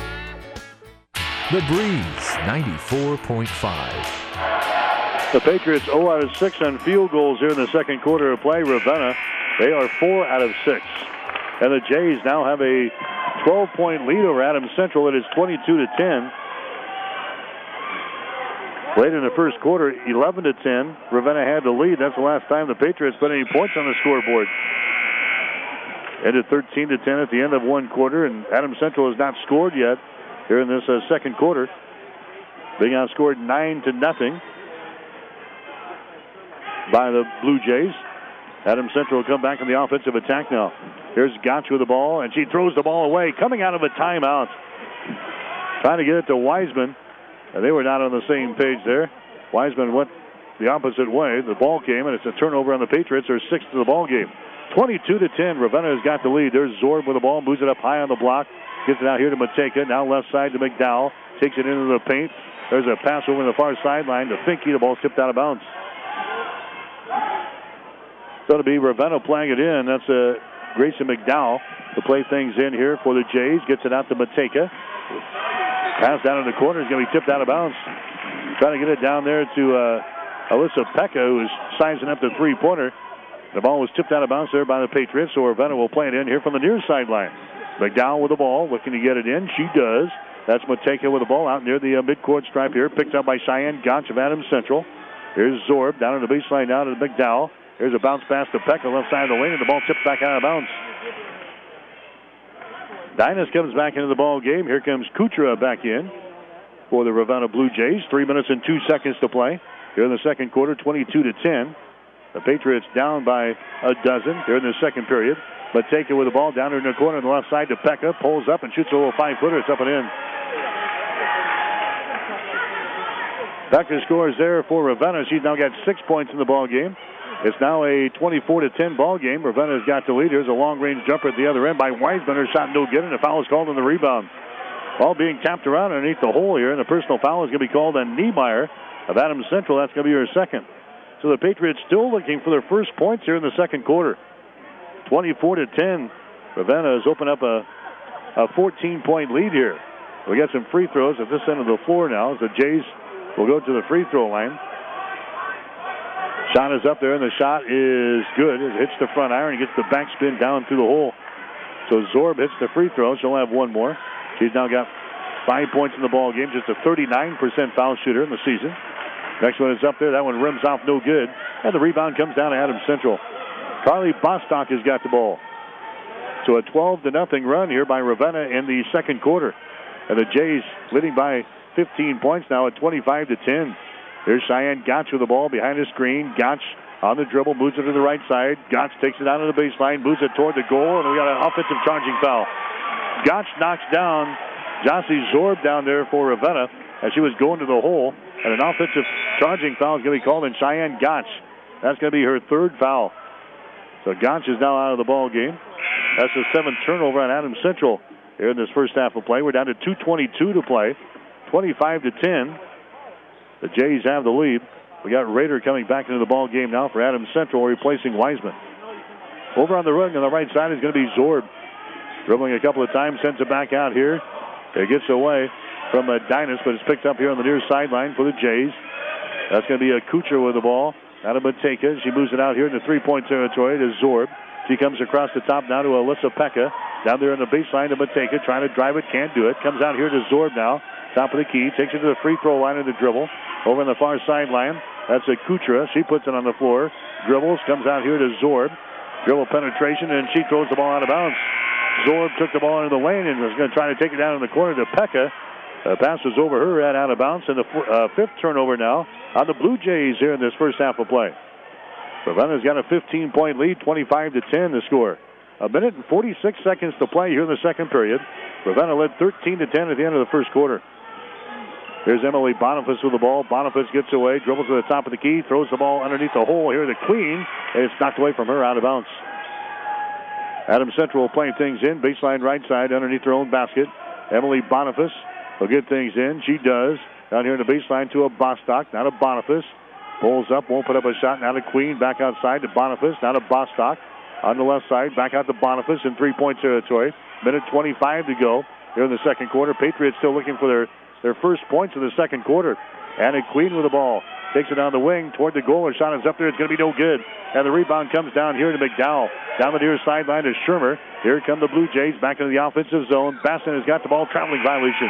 The Breeze, ninety-four point five. The Patriots zero out of six on field goals here in the second quarter of play. Ravenna, they are four out of six. And the Jays now have a twelve-point lead over Adams Central. It is twenty-two to ten. Late in the first quarter, eleven to ten. Ravenna had the lead. That's the last time the Patriots put any points on the scoreboard. Ended thirteen to ten at the end of one quarter, and Adams Central has not scored yet here in this uh, second quarter. Being outscored nine to nothing by the Blue Jays. Adams Central will come back in the offensive attack now. Here's Gotch with the ball, and she throws the ball away, coming out of a timeout. Trying to get it to Wiseman, and they were not on the same page there. Wiseman went the opposite way. The ball came, and it's a turnover on the Patriots. They're sixth to the ball game. twenty-two to ten. Ravenna has got the lead. There's Zorb with the ball, moves it up high on the block. Gets it out here to Mateka. Now left side to McDowell. Takes it into the paint. There's a pass over the far sideline to Finke. The ball tipped out of bounds. So to be Ravenna playing it in. That's uh, Grayson McDowell to play things in here for the Jays. Gets it out to Mateka. Pass down in the corner is going to be tipped out of bounds. Trying to get it down there to uh, Alyssa Pekka, who's sizing up the three-pointer. The ball was tipped out of bounds there by the Patriots, so Ravenna will play it in here from the near sideline. McDowell with the ball, looking to get it in. She does. That's Mateka with the ball out near the uh, midcourt stripe here. Picked up by Cheyenne Gotch of Adams Central. Here's Zorb down in the baseline now to McDowell. Here's a bounce pass to Pekka, left side of the lane, and the ball tipped back out of bounds. Dynas comes back into the ball game. Here comes Kuchera back in for the Ravenna Blue Jays. Three minutes and two seconds to play here in the second quarter, twenty-two to ten. The Patriots down by a dozen here in the second period. But take it with the ball down in the corner on the left side to Pekka. Pulls up and shoots a little five-footer. It's up and in. Pekka scores there for Ravenna. She's now got six points in the ball game. It's now a twenty-four to ten ball game. Ravenna's got the lead. Here's a long-range jumper at the other end by Wiseman. Her shot no good, and a foul is called on the rebound. Ball being tapped around underneath the hole here, and the personal foul is going to be called on Niemeyer of Adams Central. That's going to be her second. So the Patriots still looking for their first points here in the second quarter. twenty-four to ten. Ravenna has opened up a, a fourteen-point lead here. We got some free throws at this end of the floor now as the Jays will go to the free throw line. Shot is up there, and the shot is good. It hits the front iron and gets the backspin down through the hole. So Zorb hits the free throw. She'll have one more. She's now got five points in the ball game, just a thirty-nine percent foul shooter in the season. Next one is up there. That one rims off no good. And the rebound comes down to Adams Central. Carly Bostock has got the ball. So a twelve to nothing run here by Ravenna in the second quarter. And the Jays leading by fifteen points now at twenty-five to ten. Here's Cheyenne Gotch with the ball behind the screen. Gotch on the dribble, moves it to the right side. Gotch takes it out of the baseline, moves it toward the goal, and we got an offensive charging foul. Gotch knocks down Jossie Zorb down there for Ravenna as she was going to the hole, and an offensive charging foul is going to be called on Cheyenne Gotch. That's going to be her third foul. So Gotch is now out of the ball game. That's the seventh turnover on Adams Central here in this first half of play. We're down to two twenty-two to play, twenty-five to ten. The Jays have the lead. We got Rader coming back into the ball game now for Adams Central, replacing Wiseman. Over on the run on the right side is going to be Zorb. Dribbling a couple of times, sends it back out here. It gets away from uh, Dynas, but it's picked up here on the near sideline for the Jays. That's going to be a Kucher with the ball. Out of Mateka. She moves it out here in the three-point territory to Zorb. She comes across the top now to Alyssa Pekka. Down there on the baseline to Mateka, trying to drive it, can't do it. Comes out here to Zorb now. Top of the key, takes it to the free throw line of the dribble. Over on the far sideline, that's a Kuchera. She puts it on the floor. Dribbles, comes out here to Zorb. Dribble penetration, and she throws the ball out of bounds. Zorb took the ball into the lane and was going to try to take it down in the corner to Pekka. Uh, pass was over her head, out of bounds, and the uh, fifth turnover now on the Blue Jays here in this first half of play. Ravenna's got a fifteen-point lead, twenty-five to ten the score. A minute and forty-six seconds to play here in the second period. Ravenna led thirteen to ten at the end of the first quarter. Here's Emily Boniface with the ball. Boniface gets away, dribbles to the top of the key, throws the ball underneath the hole here to Queen, and it's knocked away from her, out of bounds. Adams Central playing things in, baseline right side underneath their own basket. Emily Boniface will get things in. She does. Down here in the baseline to a Bostock, now to Boniface. Pulls up, won't put up a shot. Now to Queen, back outside to Boniface, now to Bostock. On the left side, back out to Boniface in three-point territory. Minute twenty-five to go here in the second quarter. Patriots still looking for their, their first points of the second quarter. Anna Queen with the ball. Takes it down the wing toward the goal. Her shot is up there. It's going to be no good. And the rebound comes down here to McDowell. Down the near sideline to Shermer. Here come the Blue Jays back into the offensive zone. Bassett has got the ball. Traveling violation.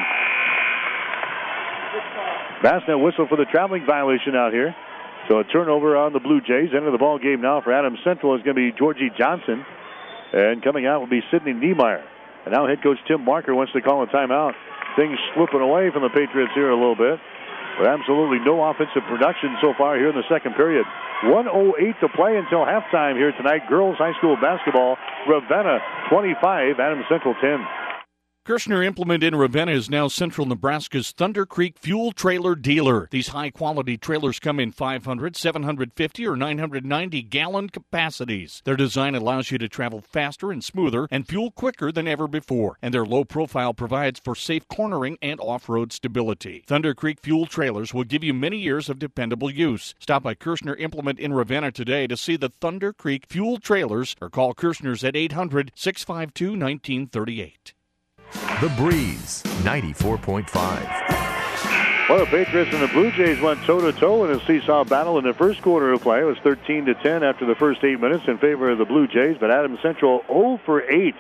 Bassett whistle for the traveling violation out here. So a turnover on the Blue Jays. Into the ball game now for Adams Central is going to be Georgie Johnson. And coming out will be Sydney Niemeyer. And now head coach Tim Marker wants to call a timeout. Things slipping away from the Patriots here a little bit. But absolutely no offensive production so far here in the second period. one oh eight to play until halftime here tonight. Girls high school basketball. Ravenna twenty-five, Adams Central ten. Kirshner Implement in Ravenna is now Central Nebraska's Thunder Creek fuel trailer dealer. These high-quality trailers come in five hundred, seven hundred fifty, or nine hundred ninety gallon capacities. Their design allows you to travel faster and smoother and fuel quicker than ever before. And their low profile provides for safe cornering and off-road stability. Thunder Creek fuel trailers will give you many years of dependable use. Stop by Kirshner Implement in Ravenna today to see the Thunder Creek fuel trailers, or call Kirshner's at eight hundred, six five two, one nine three eight. The Breeze, ninety-four point five. Well, the Patriots and the Blue Jays went toe-to-toe in a seesaw battle in the first quarter of play. It was thirteen to ten after the first eight minutes in favor of the Blue Jays, but Adams Central oh for eight.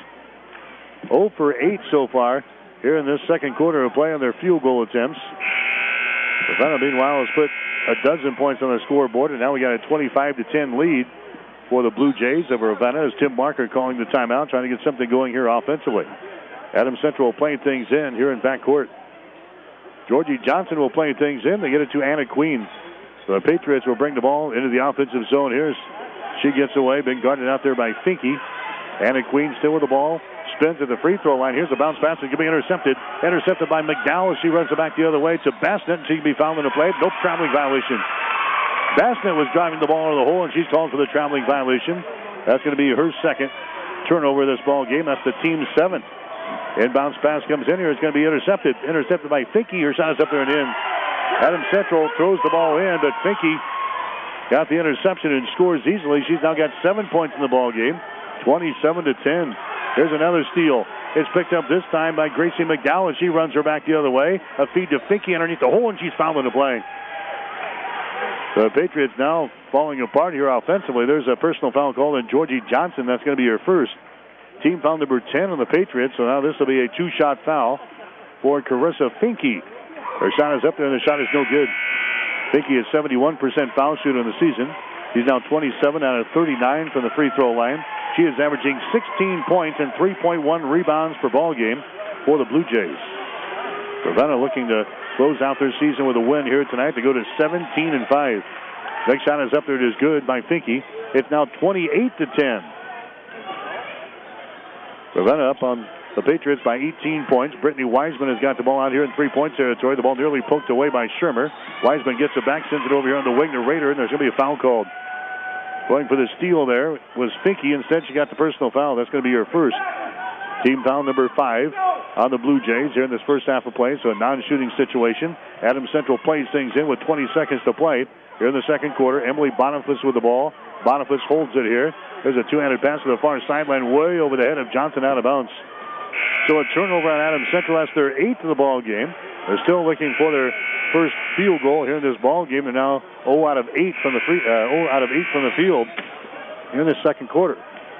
oh for eight so far here in this second quarter of play on their field goal attempts. Ravenna, meanwhile, has put a dozen points on the scoreboard, and now we got a twenty-five to ten lead for the Blue Jays over Ravenna as Tim Marker calling the timeout, trying to get something going here offensively. Adams Central playing things in here in backcourt. Georgie Johnson will play things in. They get it to Anna Queen. So the Patriots will bring the ball into the offensive zone here. She gets away, been guarded out there by Finke. Anna Queen still with the ball. Spins at the free throw line. Here's a bounce pass. It's going to be intercepted. Intercepted by McDowell as she runs it back the other way to Bassett, and she can be fouled in the play. No traveling violation. Bassett was driving the ball into the hole, and she's called for the traveling violation. That's going to be her second turnover of this ball game. That's the team's seventh. Inbounds pass comes in here. It's going to be intercepted. Intercepted by Finke. Her shot is up there and in. Adams Central throws the ball in, but Finke got the interception and scores easily. She's now got seven points in the ball game, twenty-seven to ten. Here's another steal. It's picked up this time by Gracie McDowell, and she runs her back the other way. A feed to Finke underneath the hole, and she's fouled in the play. The Patriots now falling apart here offensively. There's a personal foul called on Georgie Johnson. That's going to be her first. Team foul number ten on the Patriots, so now this will be a two-shot foul for Carissa Finke. Her shot is up there, and the shot is no good. Finke is seventy-one percent foul shooter in the season. She's now twenty-seven out of thirty-nine from the free throw line. She is averaging sixteen points and three point one rebounds per ball game for the Blue Jays. Ravenna looking to close out their season with a win here tonight to go to seventeen and five. Next shot is up there. It is good by Finke. It's now twenty-eight to ten. Ravenna up on the Patriots by eighteen points. Brittany Wiseman has got the ball out here in three-point territory. The ball nearly poked away by Shermer. Wiseman gets it back, sends it over here on the wing to Rader, and there's going to be a foul called. Going for the steal there was Finke. Instead, she got the personal foul. That's going to be her first. Team foul number five on the Blue Jays here in this first half of play. So a non-shooting situation. Adams Central plays things in with twenty seconds to play here in the second quarter. Emily Boniface with the ball. Boniface holds it here. There's a two-handed pass to the far sideline way over the head of Johnson out of bounds. So a turnover on Adams Central. That's their eighth of the ball game. They're still looking for their first field goal here in this ball game. They're now zero out of eight from the free, uh, zero out of eight from the field in the second quarter.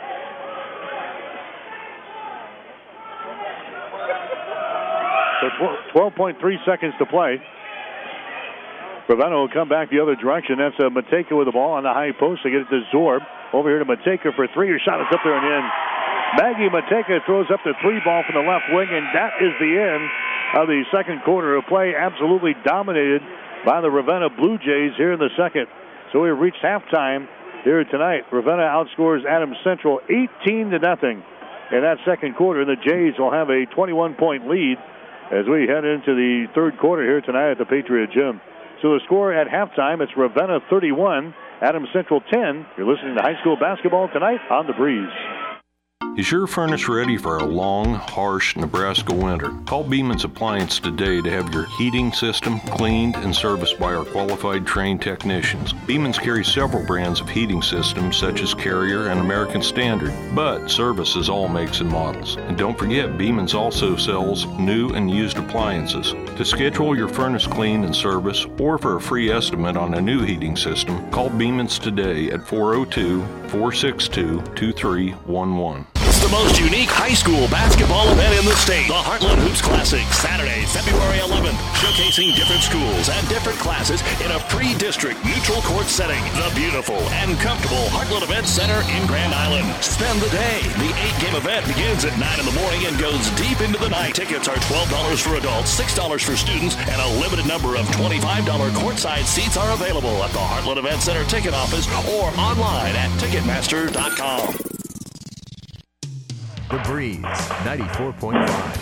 So twelve point three seconds to play. Ravenna will come back the other direction. That's uh, Mateka with the ball on the high post. They get it to Zorb. Over here to Mateka for three. Your shot is up there and in. Maggie Mateka throws up the three ball from the left wing, and that is the end of the second quarter of play. Absolutely dominated by the Ravenna Blue Jays here in the second. So we've reached halftime here tonight. Ravenna outscores Adams Central eighteen to nothing in that second quarter. The Jays will have a twenty-one point lead as we head into the third quarter here tonight at the Patriot Gym. So the score at halftime, it's Ravenna thirty-one, Adams Central ten. You're listening to high school basketball tonight on The Breeze. Is your furnace ready for a long, harsh Nebraska winter? Call Beeman's Appliance today to have your heating system cleaned and serviced by our qualified trained technicians. Beeman's carries several brands of heating systems such as Carrier and American Standard, but services all makes and models. And don't forget, Beeman's also sells new and used appliances. To schedule your furnace clean and service or for a free estimate on a new heating system, call Beeman's today at four oh two, four six two, two three one one. It's the most unique high school basketball event in the state. The Heartland Hoops Classic, Saturday, February eleventh, showcasing different schools and different classes in a pre-district neutral court setting. The beautiful and comfortable Heartland Event Center in Grand Island. Spend the day. The eight-game event begins at nine in the morning and goes deep into the night. Tickets are twelve dollars for adults, six dollars for students, and a limited number of twenty-five dollars courtside seats are available at the Heartland Event Center ticket office or online at ticketmaster dot com. The Breeze, ninety-four point five.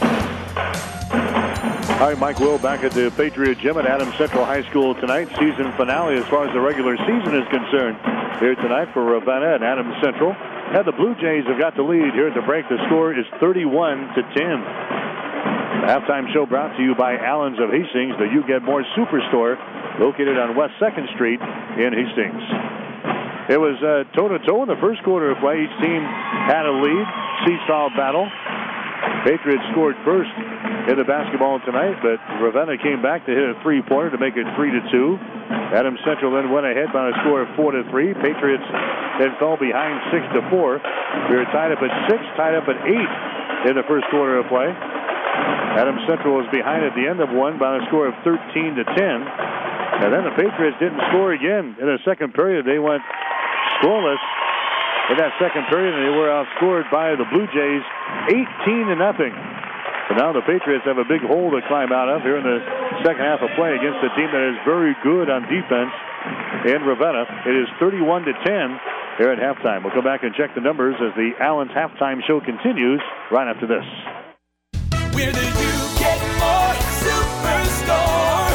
Hi, Mike Will back at the Patriot Gym at Adams Central High School tonight. Season finale as far as the regular season is concerned here tonight for Ravenna and Adams Central. And the Blue Jays have got the lead here at the break. The score is thirty-one to ten. The halftime show brought to you by Allen's of Hastings, the You Get More Superstore, located on West second Street in Hastings. It was uh, toe-to-toe in the first quarter of play. Each team had a lead. Seesaw battle. Patriots scored first in the basketball tonight, but Ravenna came back to hit a three-pointer to make it three to two. Adams Central then went ahead by a score of four to three. Patriots then fell behind six to four. We were tied up at six, tied up at eight in the first quarter of play. Adams Central was behind at the end of one by a score of thirteen to ten. And then the Patriots didn't score again in the second period. They went scoreless in that second period, and they were outscored by the Blue Jays eighteen to nothing. So now the Patriots have a big hole to climb out of here in the second half of play against a team that is very good on defense in Ravenna. It is thirty-one to ten here at halftime. We'll come back and check the numbers as the Allen's halftime show continues right after this. We're the You Get More Superstore.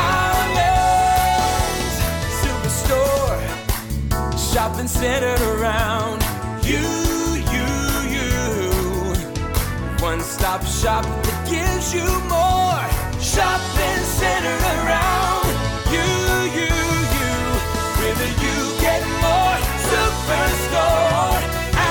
Allen's Superstore. Shopping centered around you, you, you. One-stop shop that gives you more. Shopping centered around you, you, you. With a You Get More Superstore.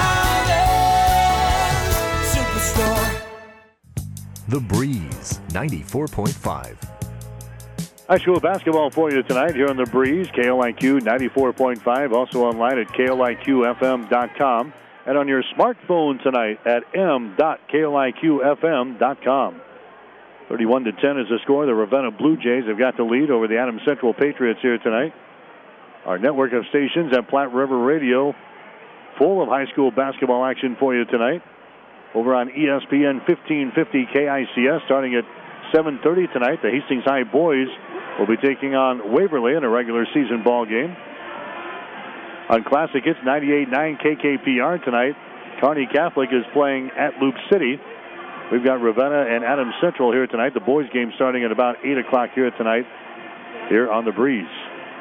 Allen's Superstore. The Breeze, ninety-four point five. High school basketball for you tonight here on The Breeze, K L I Q ninety-four point five, also online at K L I Q F M dot com, and on your smartphone tonight at m dot K L I Q F M dot com. thirty-one to ten is the score. The Ravenna Blue Jays have got the lead over the Adams Central Patriots here tonight. Our network of stations at Platte River Radio, full of high school basketball action for you tonight. Over on E S P N fifteen fifty K I C S, starting at seven thirty tonight, the Hastings High boys will be taking on Waverly in a regular season ball game. On Classic Hits ninety-eight point nine K K P R tonight, Kearney Catholic is playing at Loop City. We've got Ravenna and Adams Central here tonight. The boys game starting at about eight o'clock here tonight here on the Breeze.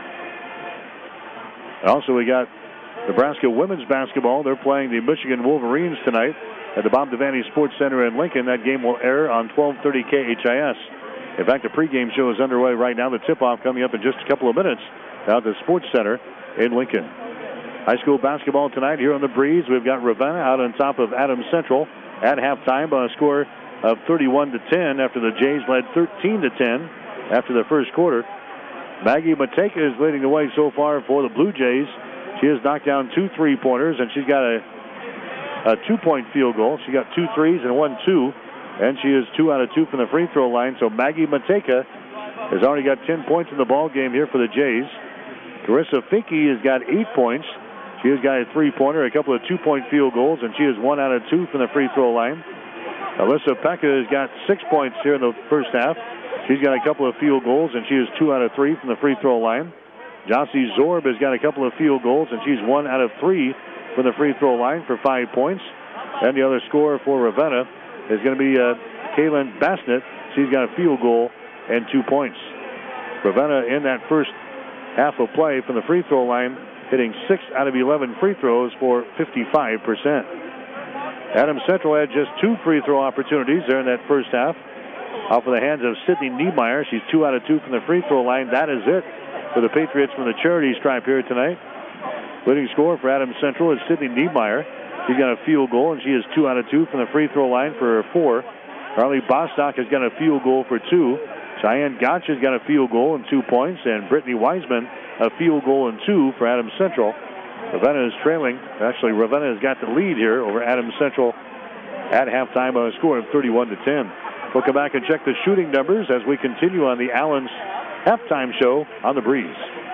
And also we got Nebraska women's basketball. They're playing the Michigan Wolverines tonight at the Bob Devaney Sports Center in Lincoln. That game will air on twelve thirty K H I S. In fact, the pregame show is underway right now. The tip-off coming up in just a couple of minutes out at the Sports Center in Lincoln. High school basketball tonight here on the Breeze. We've got Ravenna out on top of Adams Central at halftime by a score of thirty-one to ten after the Jays led thirteen to ten after the first quarter. Maggie Mateka is leading the way so far for the Blue Jays. She has knocked down two three-pointers, and she's got a, a two-point field goal. She got two threes and one two, and she is two out of two from the free throw line. So Maggie Mateka has already got ten points in the ball game here for the Jays. Carissa Finke has got eight points. She has got a three-pointer, a couple of two-point field goals, and she is one out of two from the free throw line. Alyssa Pekka has got six points here in the first half. She's got a couple of field goals, and she is two out of three from the free throw line. Jossie Zorb has got a couple of field goals, and she's one out of three from the free throw line for five points. And the other scorer for Ravenna is going to be uh, Kaylin Bassnett. She's got a field goal and two points. Ravenna in that first half of play from the free throw line, hitting six out of eleven free throws for fifty-five percent. Adams Central had just two free throw opportunities there in that first half. Off of the hands of Sydney Niemeyer. She's two out of two from the free throw line. That is it for the Patriots from the charity stripe here tonight. Leading scorer for Adams Central is Sydney Niemeyer. She's got a field goal, and she is two out of two from the free throw line for her four. Harley Bostock has got a field goal for two. Cheyenne Gotch has got a field goal and two points, and Brittany Wiseman a field goal and two for Adams Central. Ravenna is trailing. Actually, Ravenna has got the lead here over Adams Central at halftime by a score of thirty-one to ten. We'll come back and check the shooting numbers as we continue on the Allen's halftime show on the Breeze.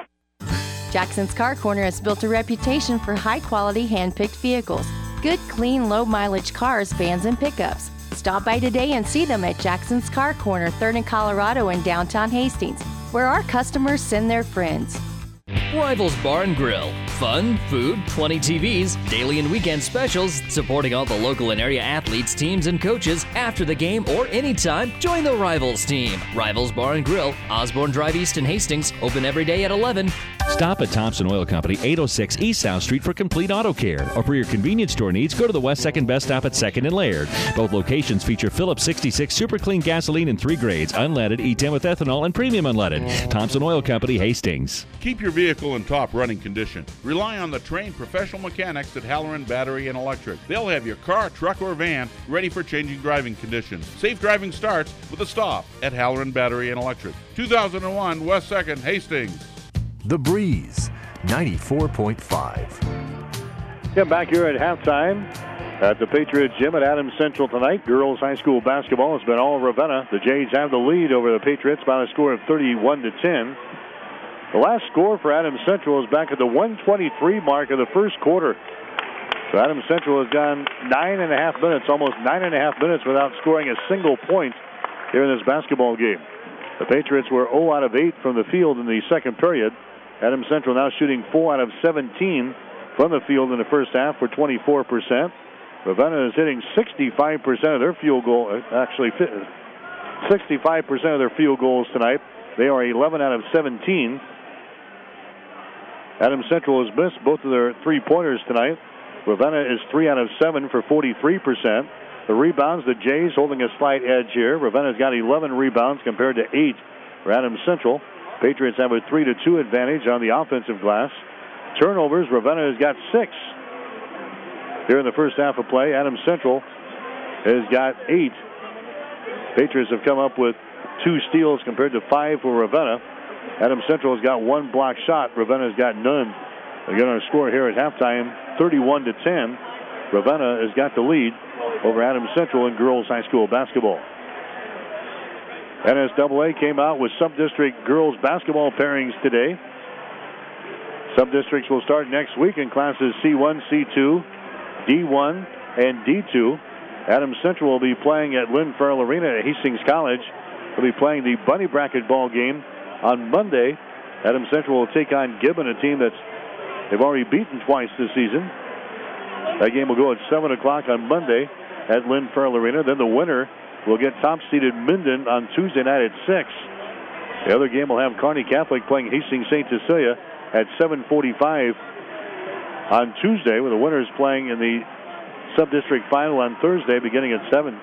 Jackson's Car Corner has built a reputation for high-quality hand-picked vehicles. Good, clean, low-mileage cars, vans, and pickups. Stop by today and see them at Jackson's Car Corner, third and Colorado in downtown Hastings, where our customers send their friends. Rivals Bar and Grill. Fun, food, twenty T Vs, daily and weekend specials, supporting all the local and area athletes, teams, and coaches. After the game or anytime, join the Rivals team. Rivals Bar and Grill, Osborne Drive East in Hastings, open every day at eleven. Stop at Thompson Oil Company, eight oh six East South Street for complete auto care. Or for your convenience store needs, go to the West second Best Stop at second and Laird. Both locations feature Phillips sixty-six Super Clean gasoline in three grades, unleaded, E ten with ethanol, and premium unleaded. Thompson Oil Company, Hastings. Keep your vehicle in top running condition. Rely on the trained professional mechanics at Halloran Battery and Electric. They'll have your car, truck, or van ready for changing driving conditions. Safe driving starts with a stop at Halloran Battery and Electric. two thousand one West second, Hastings. The Breeze, ninety-four point five. Yeah, back here at halftime at the Patriots Gym at Adams Central tonight. Girls high school basketball has been all Ravenna. The Jays have the lead over the Patriots by a score of thirty-one to ten. The last score for Adams Central is back at the one twenty-three mark of the first quarter. So Adams Central has gone nine and a half minutes, almost nine and a half minutes without scoring a single point here in this basketball game. The Patriots were zero out of eight from the field in the second period. Adams Central now shooting four out of seventeen from the field in the first half for twenty-four percent. Ravenna is hitting sixty-five percent of their field goal, actually sixty-five percent of their field goals tonight. They are eleven out of seventeen. Adams Central has missed both of their three-pointers tonight. Ravenna is three out of seven for forty-three percent. The rebounds, the Jays holding a slight edge here. Ravenna's got eleven rebounds compared to eight for Adams Central. Patriots have a three to two advantage on the offensive glass. Turnovers, Ravenna has got six here in the first half of play. Adams Central has got eight. Patriots have come up with two steals compared to five for Ravenna. Adams Central has got one block shot. Ravenna has got none. They're going to score here at halftime, thirty-one to ten. Ravenna has got the lead over Adams Central in girls high school basketball. N S A A came out with sub-district girls basketball pairings today. Sub-districts will start next week in classes C one, C two, D one, and D two. Adams Central will be playing at Lynn Farrell Arena at Hastings College will be playing the Bunny Bracket ball game on Monday. Adams Central will take on Gibbon, a team that's they've already beaten twice this season. That game will go at seven o'clock on Monday at Lynn Farrell Arena. Then the winner will get top-seeded Minden on Tuesday night at six. The other game will have Kearney Catholic playing Hastings Saint Cecilia at seven forty-five on Tuesday, with the winners playing in the sub-district final on Thursday beginning at seven.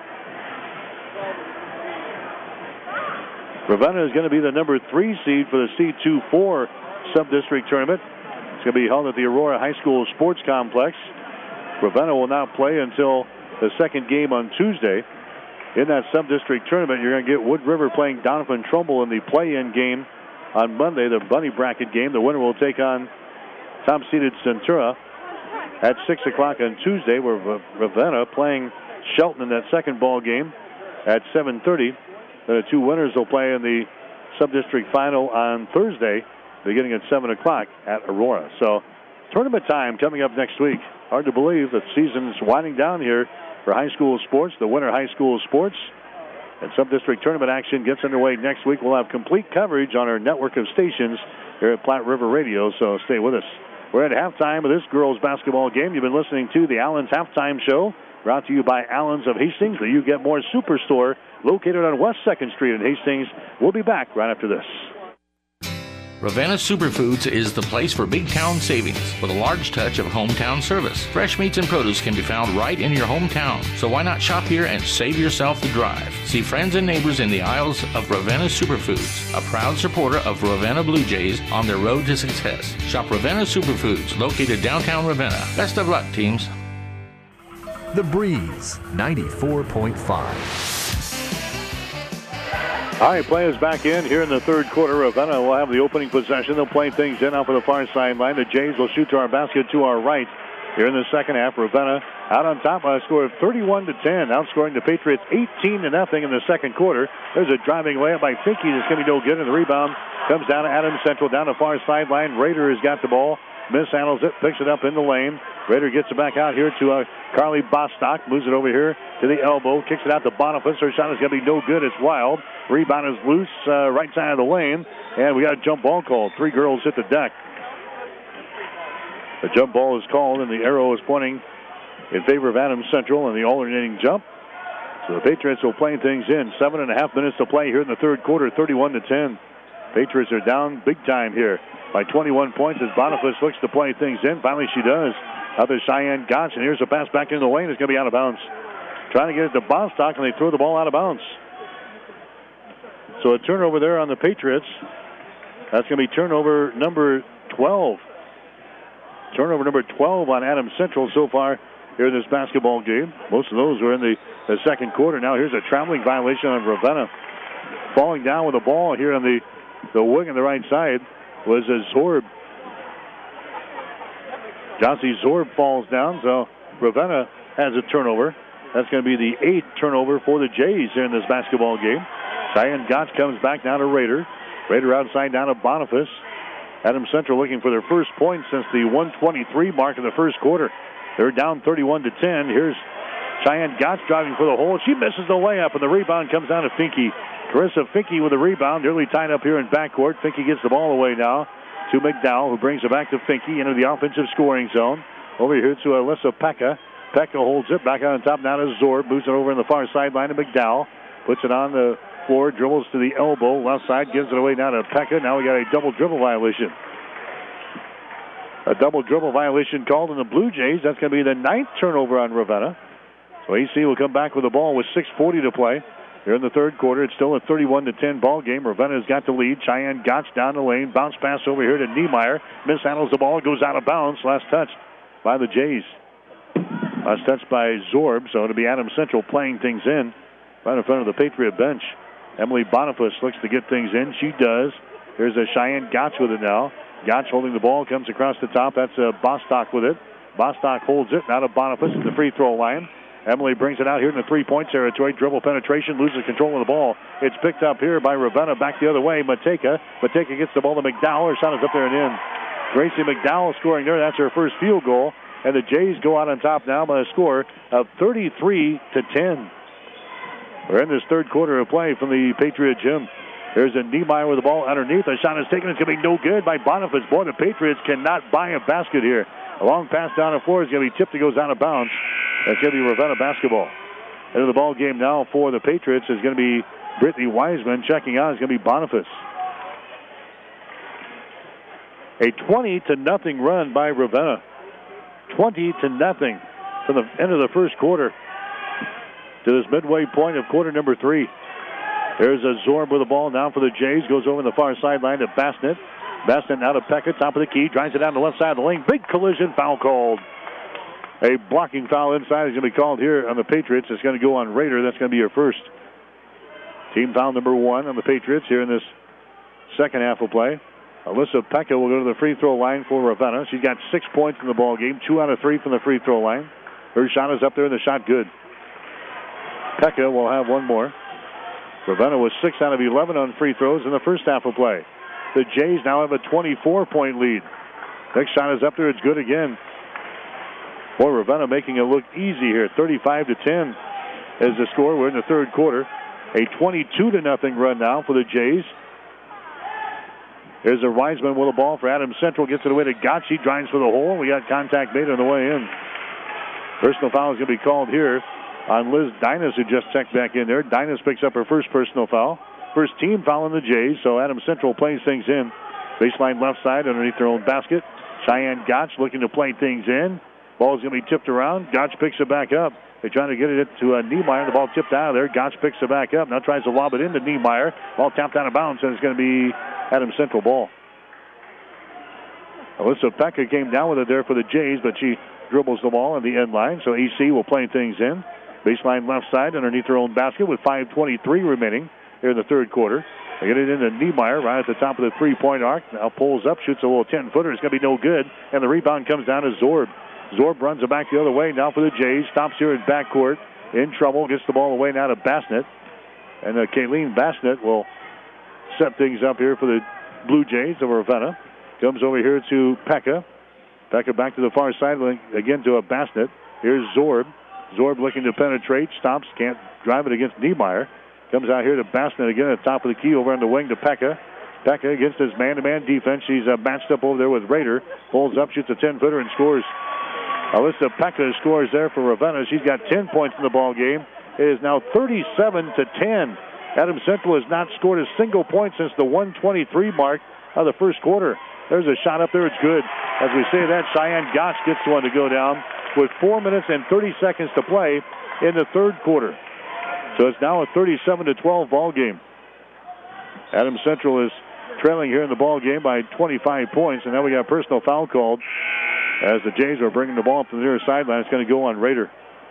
Ravenna is going to be the number three seed for the C two four sub-district tournament. It's going to be held at the Aurora High School Sports Complex. Ravenna will not play until the second game on Tuesday. In that sub-district tournament, you're going to get Wood River playing Donovan Trumbull in the play-in game on Monday, the Bunny Bracket game. The winner will take on top-seeded Centura at six o'clock on Tuesday, where Ravenna playing Shelton in that second ball game at seven thirty. Then the two winners will play in the sub-district final on Thursday, beginning at seven o'clock at Aurora. So, tournament time coming up next week. Hard to believe that the season's winding down here for high school sports. The Winter High School Sports and sub-district tournament action gets underway next week. We'll have complete coverage on our network of stations here at Platte River Radio, so stay with us. We're at halftime of this girls basketball game. You've been listening to the Allen's Halftime Show, brought to you by Allen's of Hastings, the You Get More Superstore, located on West second Street in Hastings. We'll be back right after this. Ravenna Superfoods is the place for big town savings with a large touch of hometown service. Fresh meats and produce can be found right in your hometown, so why not shop here and save yourself the drive? See friends and neighbors in the aisles of Ravenna Superfoods, a proud supporter of Ravenna Blue Jays on their road to success. Shop Ravenna Superfoods, located downtown Ravenna. Best of luck, teams. The Breeze, ninety-four point five. All right, play is back in here in the third quarter. Ravenna will have the opening possession. They'll play things in off of the far sideline. The Jays will shoot to our basket to our right. Here in the second half, Ravenna out on top by a score of thirty-one to ten, outscoring the Patriots eighteen to nothing in the second quarter. There's a driving layup by Finke that's going to be no good, and the rebound comes down to Adams Central down the far sideline. Rader has got the ball. Mishandles it, picks it up in the lane. Rader gets it back out here to uh, Carly Bostock. Moves it over here to the elbow. Kicks it out to Boniface. Her shot is going to be no good. It's wild. Rebound is loose uh, right side of the lane. And we got a jump ball called. Three girls hit the deck. The jump ball is called, and the arrow is pointing in favor of Adams Central and the alternating jump. So the Patriots will play things in. Seven and a half minutes to play here in the third quarter, thirty-one to ten. Patriots are down big time here by twenty-one points as Boniface looks to play things in. Finally, she does. Out there's Cheyenne Gotch, and here's a pass back into the lane. It's going to be out of bounds. Trying to get it to Bostock, and they throw the ball out of bounds. So a turnover there on the Patriots. That's going to be turnover number twelve. Turnover number twelve on Adams Central so far here in this basketball game. Most of those were in the, the second quarter. Now here's a traveling violation on Ravenna. Falling down with the ball here on the, the wing on the right side was a Zorb. Jossie Zorb falls down, so Ravenna has a turnover. That's going to be the eighth turnover for the Jays here in this basketball game. Cheyenne Gotch comes back down to Rader. Rader outside down to Boniface. Adams Central looking for their first point since the one twenty-three mark in the first quarter. They're down thirty-one to ten. Here's Cheyenne Gotch driving for the hole. She misses the layup, and the rebound comes down to Finke. Carissa Finke with the rebound, nearly tied up here in backcourt. Finke gets the ball away now to McDowell, who brings it back to Finke into the offensive scoring zone. Over here to Alyssa Pekka. Pekka holds it back on top now to Zorb. Moves it over in the far sideline to McDowell. Puts it on the floor, dribbles to the elbow. Left side, gives it away now to Pekka. Now we got a double dribble violation. A double dribble violation called on the Blue Jays. That's going to be the ninth turnover on Ravenna. So A C will come back with the ball with six forty to play. Here in the third quarter, it's still a thirty-one to ten ball game. Ravenna's got the lead. Cheyenne Gotch down the lane. Bounce pass over here to Niemeyer. Mishandles the ball. Goes out of bounds. Last touch by the Jays. Last touch by Zorb. So it'll be Adams Central playing things in right in front of the Patriot bench. Emily Boniface looks to get things in. She does. Here's a Cheyenne Gotch with it now. Gotch holding the ball. Comes across the top. That's a Bostock with it. Bostock holds it. Now to Boniface at the free throw line. Emily brings it out here in the three-point territory. Dribble penetration, loses control of the ball. It's picked up here by Ravenna. Back the other way, Mateka. Mateka gets the ball to McDowell. Her shot is up there and in. Gracie McDowell scoring there. That's her first field goal. And the Jays go out on top now by a score of thirty-three to ten. We're in this third quarter of play from the Patriot gym. There's a Niemeyer with the ball underneath. A shot is taken. It's going to be no good by Boniface. Boy, the Patriots cannot buy a basket here. A long pass down the floor is going to be tipped. It goes out of bounds. That's going to be Ravenna basketball. Into the ball game now for the Patriots is going to be Brittany Wiseman. Checking out is going to be Boniface. A twenty to nothing run by Ravenna. twenty to nothing from the end of the first quarter to this midway point of quarter number three. There's a Zorb with the ball now for the Jays. Goes over the far sideline to Bassett. Bassett now to Pekka, top of the key. Drives it down the left side of the lane. Big collision, foul called. A blocking foul inside is going to be called here on the Patriots. It's going to go on Rader. That's going to be your first. Team foul number one on the Patriots here in this second half of play. Alyssa Pekka will go to the free throw line for Ravenna. She's got six points in the ball game, two out of three from the free throw line. Her shot is up there, and the shot good. Pekka will have one more. Ravenna was six out of eleven on free throws in the first half of play. The Jays now have a twenty-four point lead. Next shot is up there. It's good again. Boy, Ravenna making it look easy here. thirty-five to ten is the score. We're in the third quarter. A twenty-two to nothing run now for the Jays. There's a Wiseman with a ball for Adams Central. Gets it away to Gotch. He drives for the hole. We got contact made on the way in. Personal foul is going to be called here on Liz Dinas, who just checked back in there. Dinas picks up her first personal foul. First team foul on the Jays, so Adams Central plays things in. Baseline left side underneath their own basket. Cheyenne Gotch looking to play things in. Ball is going to be tipped around. Gotch picks it back up. They're trying to get it to uh, Niemeyer. The ball tipped out of there. Gotch picks it back up. Now tries to lob it into Niemeyer. Ball tapped out of bounds, and it's going to be Adams Central ball. Alyssa Pekka came down with it there for the Jays, but she dribbles the ball on the end line, so E C will play things in. Baseline left side underneath their own basket with five twenty-three remaining here in the third quarter. They get it into Niemeyer right at the top of the three-point arc. Now pulls up, shoots a little ten-footer. It's going to be no good, and the rebound comes down to Zorb. Zorb runs it back the other way now for the Jays. Stops here in backcourt. In trouble. Gets the ball away now to Bassett. And uh, Kayleen Bassett will set things up here for the Blue Jays of Ravenna. Comes over here to Pekka. Pekka back to the far side again to a Bassett. Here's Zorb. Zorb looking to penetrate. Stops. Can't drive it against Niemeyer. Comes out here to Bassett again at the top of the key over on the wing to Pekka. Pekka against his man-to-man defense. She's uh, matched up over there with Rader. Pulls up, shoots a ten-footer, and scores. Alyssa Pekka scores there for Ravenna. She's got ten points in the ball game. It is now thirty-seven to ten. Adams Central has not scored a single point since the one twenty-three mark of the first quarter. There's a shot up there. It's good. As we say that, Cheyenne Gotch gets the one to go down with four minutes and thirty seconds to play in the third quarter. So it's now a thirty-seven to twelve ball game. Adams Central is trailing here in the ball game by twenty-five points, and now we got a personal foul called as the Jays are bringing the ball up to the near sideline. It's going to go on Rader.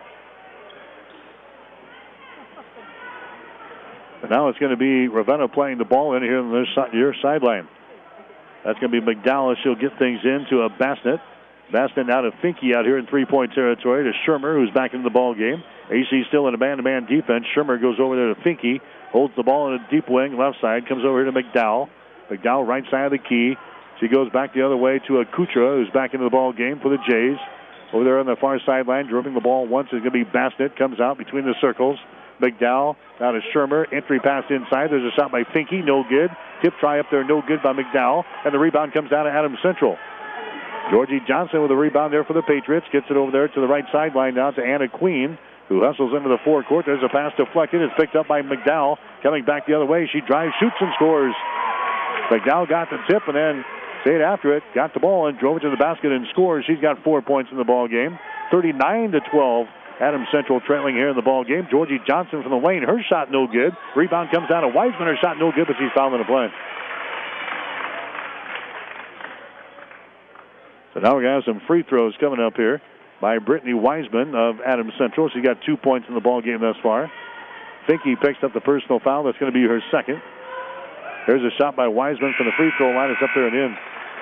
And now it's going to be Ravenna playing the ball in here on the near sideline. That's going to be McDowell. She'll get things into a Bassett. Bassett now to Finke out here in three-point territory to Shermer, who's back into the ball game. A C still in a man-to-man defense. Shermer goes over there to Finke, holds the ball in a deep wing, left side, comes over here to McDowell. McDowell right side of the key. She goes back the other way to a Kuchera, who's back into the ball game for the Jays. Over there on the far sideline, dribbling the ball once is going to be Bassett. Comes out between the circles. McDowell down to Shermer. Entry pass inside. There's a shot by Finke. No good. Tip try up there. No good by McDowell. And the rebound comes down to Adams Central. Georgie Johnson with a rebound there for the Patriots. Gets it over there to the right sideline now to Anna Queen, who hustles into the forecourt. There's a pass deflected. It's picked up by McDowell. Coming back the other way. She drives, shoots, and scores. McDowell got the tip and then stayed after it. Got the ball and drove it to the basket and scores. She's got four points in the ball game. thirty-nine to twelve. Adams Central trailing here in the ball game. Georgie Johnson from the lane. Her shot no good. Rebound comes down to Wiseman. Her shot no good, but she's fouling the play. So now we're going to have some free throws coming up here by Brittany Wiseman of Adams Central. She's got two points in the ball game thus far. Finke picks up the personal foul. That's going to be her second. There's a shot by Wiseman from the free throw line. It's up there and in.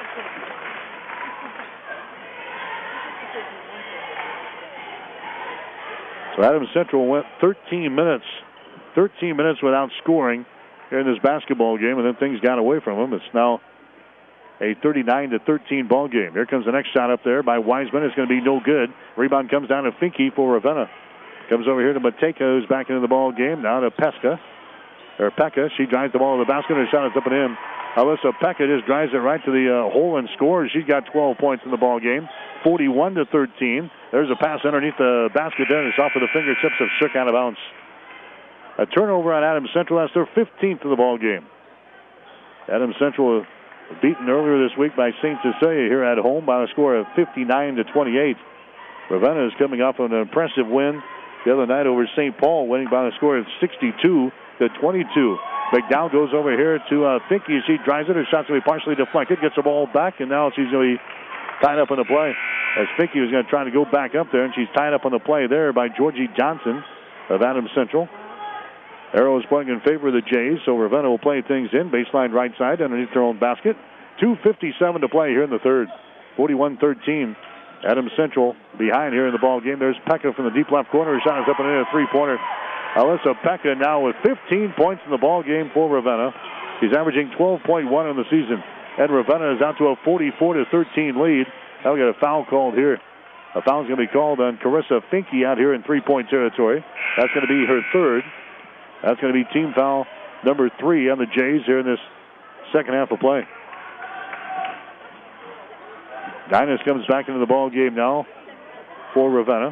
So Adams Central went thirteen minutes, thirteen minutes without scoring here in this basketball game, and then things got away from them. It's now a thirty-nine to thirteen ball game. Here comes the next shot up there by Wiseman. It's going to be no good. Rebound comes down to Finke for Ravenna. Comes over here to Mateka, who's back into the ball game. Now to Pesca. Or Pekka. She drives the ball to the basket. Her shot is up and in. Alyssa Pekka just drives it right to the uh, hole and scores. She's got twelve points in the ball game. forty-one to thirteen. There's a pass underneath the basket there, and it's off of the fingertips of Shook out of bounds. A turnover on Adams Central. That's their fifteenth of the ball game. Adams Central beaten earlier this week by Saint Cecilia here at home by a score of fifty-nine to twenty-eight. Ravenna is coming off an impressive win the other night over Saint Paul, winning by a score of sixty-two to twenty-two. McDowell goes over here to uh, Finke. She drives it. Her shot's going to be partially deflected. Gets the ball back, and now she's going to be tied up on the play. As Finke was going to try to go back up there, and she's tied up on the play there by Georgie Johnson of Adams Central. Arrow is playing in favor of the Jays, so Ravenna will play things in. Baseline right side underneath their own basket. two fifty-seven to play here in the third. forty-one thirteen. Adams Central behind here in the ball game. There's Pekka from the deep left corner. Her shot is up and in, a three-pointer. Alyssa Pekka now with fifteen points in the ball game for Ravenna. She's averaging twelve point one in the season. And Ravenna is out to a forty-four to thirteen lead. Now we got a foul called here. A foul's going to be called on Carissa Finke out here in three-point territory. That's going to be her third. That's going to be team foul number three on the Jays here in this second half of play. Dynas comes back into the ball game now for Ravenna.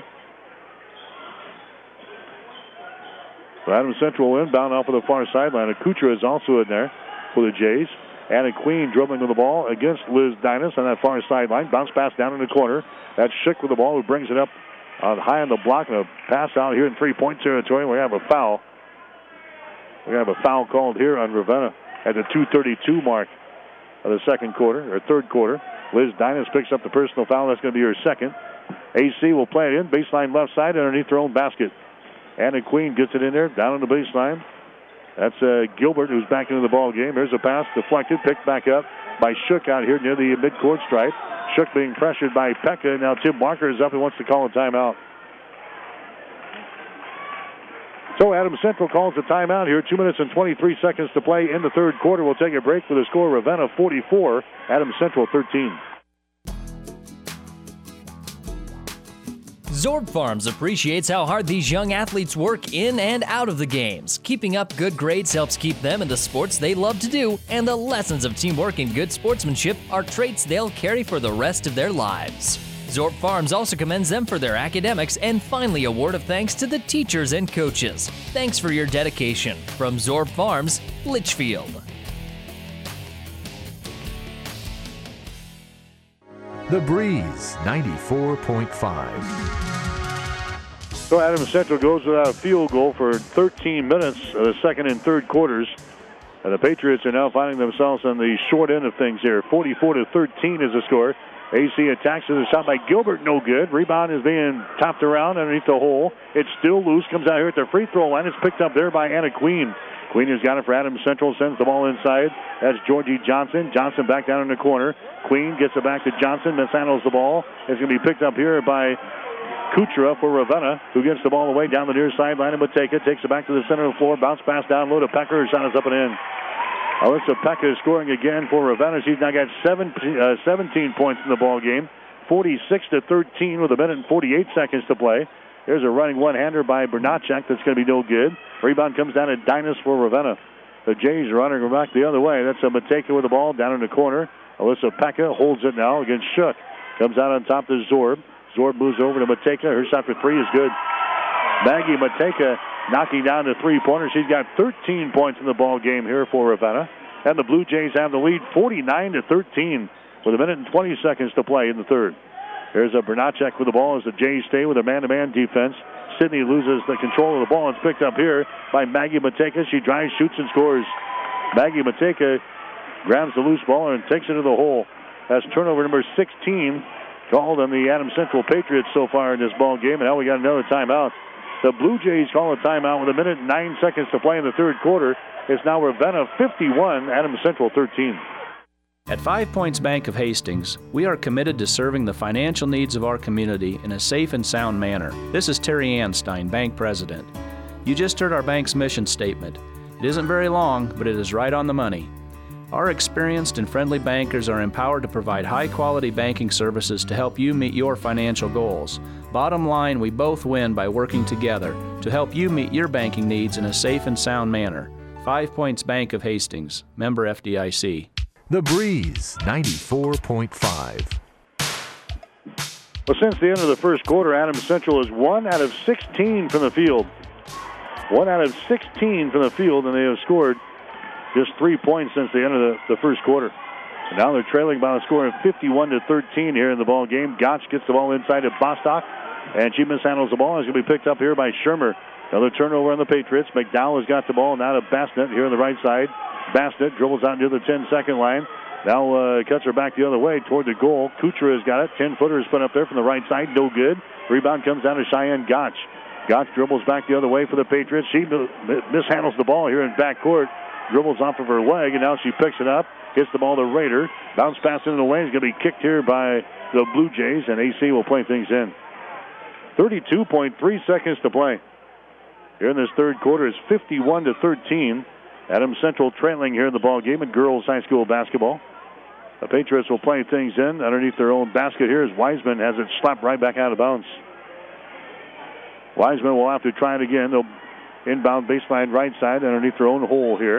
So Adams Central inbound off of the far sideline. Akutra is also in there for the Jays. Anna Queen dribbling to the ball against Liz Dynas on that far sideline. Bounce pass down in the corner. That's Schick with the ball, who brings it up uh, high on the block, and a pass out here in three-point territory. We have a foul. We have a foul called here on Ravenna at the two thirty-two mark of the second quarter, or third quarter. Liz Dynas picks up the personal foul. That's going to be her second. A C will play it in. Baseline left side underneath their own basket. Anna Queen gets it in there, down on the baseline. That's uh, Gilbert, who's back into the ball game. There's a pass deflected, picked back up by Shook out here near the midcourt stripe. Shook being pressured by Pekka. Now Tim Walker is up and wants to call a timeout. So Adams Central calls a timeout here. Two minutes and twenty-three seconds to play in the third quarter. We'll take a break with a score: Ravenna forty-four, Adams Central thirteen. Zorb Farms appreciates how hard these young athletes work in and out of the games. Keeping up good grades helps keep them in the sports they love to do, and the lessons of teamwork and good sportsmanship are traits they'll carry for the rest of their lives. Zorb Farms also commends them for their academics, and finally a word of thanks to the teachers and coaches. Thanks for your dedication. From Zorb Farms, Litchfield. The Breeze, ninety-four point five. So Adams Central goes without a field goal for thirteen minutes of the second and third quarters. And the Patriots are now finding themselves on the short end of things here. forty-four to thirteen is the score. A C attacks with a shot by Gilbert, no good. Rebound is being topped around underneath the hole. It's still loose, comes out here at the free throw line. It's picked up there by Anna Queen. Queen has got it for Adams Central, sends the ball inside. That's Georgie Johnson. Johnson back down in the corner. Queen gets it back to Johnson, mishandles the ball. It's going to be picked up here by Kuchera for Ravenna, who gets the ball away down the near sideline. And Mateka takes it back to the center of the floor. Bounce pass down low to Pecker. Her shot is up and in. Alyssa Pekka is scoring again for Ravenna. She's now got seven, uh, seventeen points in the ball game. forty-six to thirteen with a minute and forty-eight seconds to play. There's a running one-hander by Bernacek that's going to be no good. Rebound comes down to Dynas for Ravenna. The Jays are running her back the other way. That's a Mateka with the ball down in the corner. Alyssa Pekka holds it now against Shook. Comes out on top to Zorb. Zorb moves over to Mateka. Her shot for three is good. Maggie Mateka knocking down the three-pointer. She's got thirteen points in the ball game here for Ravenna. And the Blue Jays have the lead forty-nine to thirteen with a minute and twenty seconds to play in the third. There's a Bernacek with the ball as the Jays stay with a man-to-man defense. Sydney loses the control of the ball. It's picked up here by Maggie Mateka. She drives, shoots, and scores. Maggie Mateka grabs the loose ball and takes it to the hole. That's turnover number sixteen called on the Adams Central Patriots so far in this ball game. And now we got another timeout. The Blue Jays call a timeout with a minute and nine seconds to play in the third quarter. It's now Ravenna fifty-one, Adams Central thirteen. At Five Points Bank of Hastings, we are committed to serving the financial needs of our community in a safe and sound manner. This is Terry Anstein, Bank President. You just heard our bank's mission statement. It isn't very long, but it is right on the money. Our experienced and friendly bankers are empowered to provide high-quality banking services to help you meet your financial goals. Bottom line, we both win by working together to help you meet your banking needs in a safe and sound manner. Five Points Bank of Hastings, member F D I C. The Breeze, ninety-four point five. Well, since the end of the first quarter, Adams Central is one out of sixteen from the field. One out of sixteen from the field, and they have scored just three points since the end of the, the first quarter. And now they're trailing by a score of fifty-one to thirteen here in the ball game. Gotch gets the ball inside of Bostock, and she mishandles the ball. It's going to be picked up here by Shermer. Another turnover on the Patriots. McDowell has got the ball now to Bassnett here on the right side. Bassnett dribbles out near the ten-second line. Now uh, cuts her back the other way toward the goal. Kuchera has got it. ten-footer is put up there from the right side. No good. Rebound comes down to Cheyenne Gotch. Gotch dribbles back the other way for the Patriots. She mishandles the ball here in backcourt. Dribbles off of her leg, and now she picks it up. Hits the ball to Rader. Bounce pass into the lane. It's going to be kicked here by the Blue Jays, and A C will play things in. thirty-two point three seconds to play. Here in this third quarter, it's fifty-one to thirteen. Adams Central trailing here in the ball game in girls high school basketball. The Patriots will play things in underneath their own basket here as Wiseman has it slapped right back out of bounds. Wiseman will have to try it again. They'll inbound baseline right side underneath their own hole here.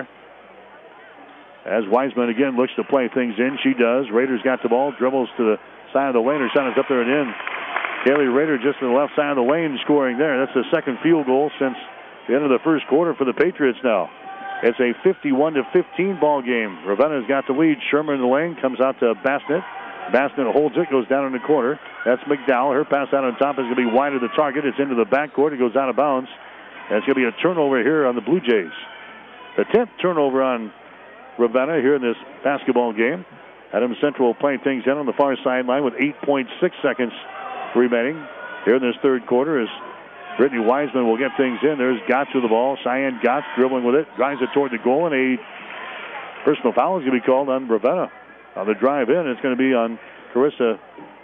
As Wiseman again looks to play things in, she does. Rader's got the ball, dribbles to the side of the lane. Her shot is up there and in. Kaylee Rader just to the left side of the lane scoring there. That's the second field goal since the end of the first quarter for the Patriots now. It's a fifty-one to fifteen ball game. Ravenna's got the lead. Shermer in the lane, comes out to Bassnett. Bassnett holds it, goes down in the corner. That's McDowell. Her pass out on top is going to be wide of the target. It's into the backcourt. It goes out of bounds. And it's going to be a turnover here on the Blue Jays. The tenth turnover on Ravenna here in this basketball game. Adams Central will play things in on the far sideline with eight point six seconds remaining. Here in this third quarter as Brittany Wiseman will get things in. There's Gotch with the ball. Cheyenne Gotch dribbling with it. Drives it toward the goal, and a personal foul is going to be called on Ravenna. On the drive in, it's going to be on Carissa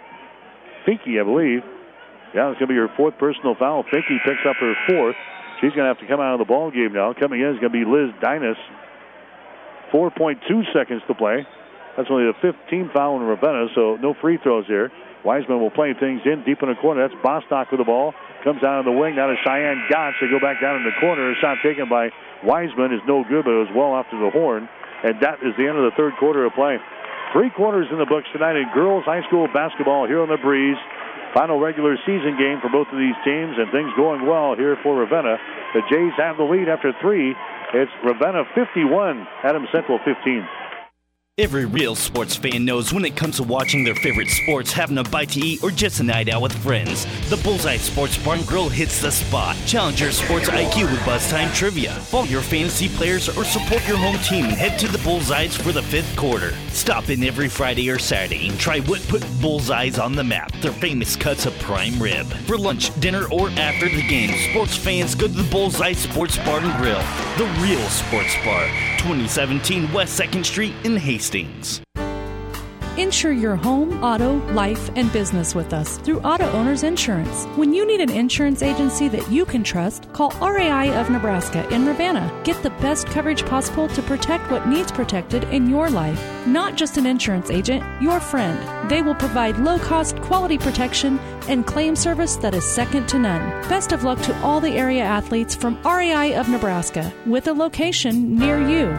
Finke, I believe. Yeah, it's going to be her fourth personal foul. Finke picks up her fourth. She's going to have to come out of the ball game now. Coming in is going to be Liz Dinas. four point two seconds to play. That's only the fifteenth foul in Ravenna, so no free throws here. Wiseman will play things in deep in the corner. That's Bostock with the ball. Comes out on the wing. Now to Cheyenne Gotch. They go back down in the corner. A shot taken by Wiseman is no good, but it was well off to the horn. And that is the end of the third quarter of play. Three quarters in the books tonight in girls high school basketball here on the Breeze. Final regular season game for both of these teams, and things going well here for Ravenna. The Jays have the lead after three. It's Ravenna fifty-one, Adams Central fifteen. Every real sports fan knows when it comes to watching their favorite sports, having a bite to eat, or just a night out with friends, the Bullseye Sports Bar and Grill hits the spot. Challenge your sports I Q with Buzz Time Trivia. Follow your fantasy players or support your home team and head to the Bullseyes for the fifth quarter. Stop in every Friday or Saturday and try what put Bullseyes on the map, their famous cuts of prime rib. For lunch, dinner, or after the game, sports fans go to the Bullseye Sports Bar and Grill, the real sports bar, twenty seventeen West second Street in Hastings. Insure your home, auto, life, and business with us through Auto Owners Insurance. When you need an insurance agency that you can trust, call R A I of Nebraska in Ravenna. Get the best coverage possible to protect what needs protected in your life. Not just an insurance agent, your friend. They will provide low-cost, quality protection and claim service that is second to none. Best of luck to all the area athletes from R A I of Nebraska, with a location near you.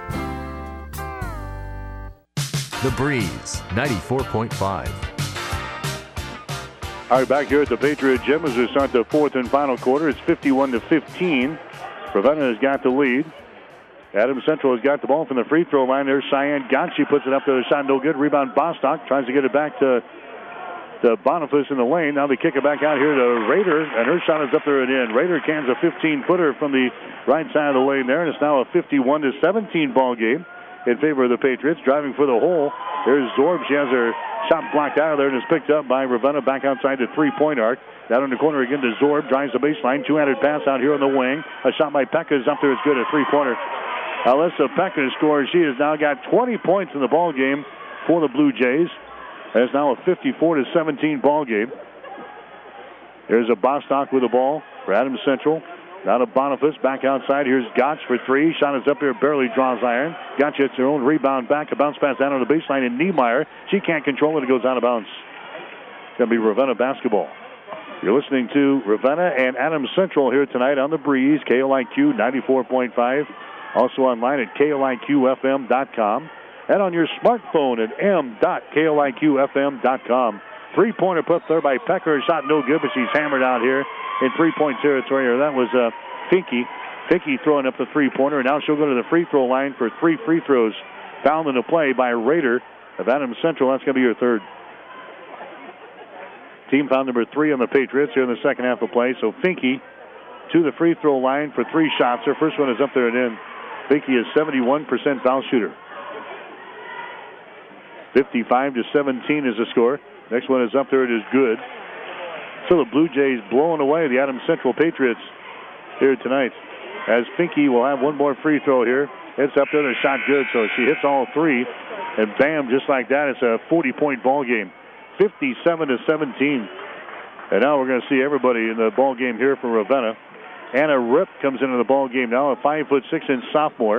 The Breeze, ninety-four point five. All right, back here at the Patriot Gym as we start the fourth and final quarter. It's fifty-one to fifteen. Ravenna has got the lead. Adams Central has got the ball from the free throw line. There's Cheyenne Gotch. She puts it up there. The shot no good. Rebound Bostock. Tries to get it back to, to Boniface in the lane. Now they kick it back out here to Rader, and her shot is up there and in. Rader cans a fifteen-footer from the right side of the lane there, and it's now a fifty-one to seventeen ball game in favor of the Patriots. Driving for the hole. There's Zorb. She has her shot blocked out of there and is picked up by Ravenna back outside the three-point arc. Down in the corner again to Zorb. Drives the baseline. Two-handed pass out here on the wing. A shot by Pekka is up there. It's good. A three-pointer. Alyssa Pekka scores. She has now got twenty points in the ball game for the Blue Jays. It's now a fifty-four to seventeen ball game. There's a Bostock with the ball for Adams Central. Down to Boniface, back outside. Here's Gotch for three. Shot is up there, barely draws iron. Gotch hits her own rebound back. A bounce pass down on the baseline, and Niemeyer, she can't control it. It goes out of bounds. It's going to be Ravenna basketball. You're listening to Ravenna and Adams Central here tonight on the Breeze, K L I Q ninety-four point five. Also online at K L I Q F M dot com. And on your smartphone at m dot K L I Q F M dot com. Three-pointer put there by Pecker. Shot no good, but she's hammered out here in three-point territory. Or that was uh, Finke. Finke throwing up the three-pointer, and now she'll go to the free-throw line for three free throws. Fouled into play by Rader of Adams Central. That's going to be your third. Team foul number three on the Patriots here in the second half of play. So Finke to the free-throw line for three shots. Her first one is up there and in. Finke is seventy-one percent foul shooter. fifty-five to seventeen is the score. Next one is up there. It is good. So the Blue Jays blowing away the Adams Central Patriots here tonight. As Finke will have one more free throw here. It's up there. The shot good. So she hits all three. And bam, just like that, it's a forty-point ball game. fifty-seven to seventeen. And now we're going to see everybody in the ball game here for Ravenna. Anna Rip comes into the ball game now, a five foot six inch sophomore.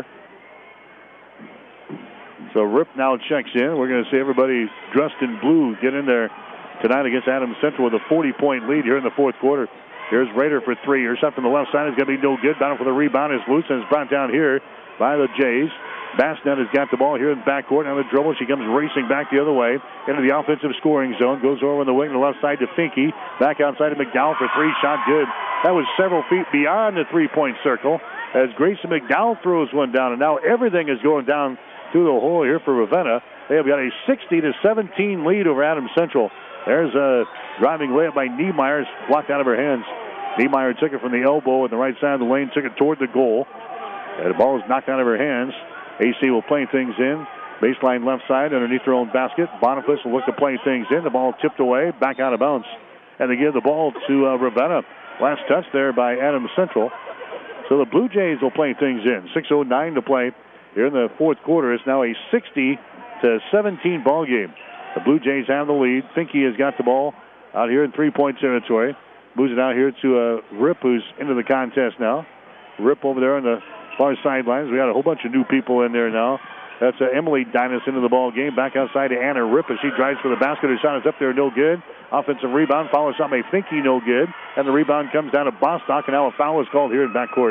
So Rip now checks in. We're going to see everybody dressed in blue get in there tonight against Adams Central with a forty-point lead here in the fourth quarter. Here's Rader for three. Her shot from the left side is going to be no good. Battle for the rebound is loose and is brought down here by the Jays. Bassnett has got the ball here in the backcourt. Now the dribble. She comes racing back the other way into the offensive scoring zone. Goes over on the wing to the left side to Finke. Back outside to McDowell for three. Shot good. That was several feet beyond the three-point circle as Grayson McDowell throws one down. And now everything is going down through the hole here for Ravenna. They have got a sixty to seventeen lead over Adams Central. There's a driving layup by Niemeyer, blocked out of her hands. Niemeyer took it from the elbow on the right side of the lane, took it toward the goal. And the ball is knocked out of her hands. A C will play things in. Baseline left side underneath their own basket. Boniface will look to play things in. The ball tipped away, back out of bounds. And they give the ball to uh, Ravenna. Last touch there by Adams Central. So the Blue Jays will play things in. six oh nine to play here in the fourth quarter. It's now a sixty to seventeen ball game. The Blue Jays have the lead. Finke has got the ball out here in three-point territory. Moves it out here to uh, Rip, who's into the contest now. Rip over there on the far sidelines. We got a whole bunch of new people in there now. That's uh, Emily Dinas into the ball game. Back outside to Anna Rip as she drives for the basket. Her shot is up there, no good. Offensive rebound, follows up by Finke, no good. And the rebound comes down to Bostock, and now a foul is called here in backcourt.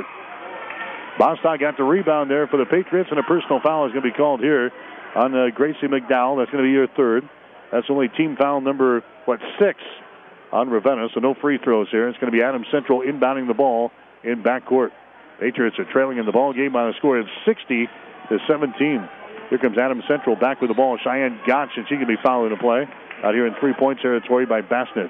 Bostock got the rebound there for the Patriots, and a personal foul is going to be called here on uh, Gracie McDowell. That's going to be your third. That's only team foul number, what, six on Ravenna, so no free throws here. It's going to be Adams Central inbounding the ball in backcourt. Patriots are trailing in the ball game by a score of sixty to seventeen. Here comes Adams Central back with the ball. Cheyenne Gotch, and she can be fouled into play out here in three-point territory by Bassnett.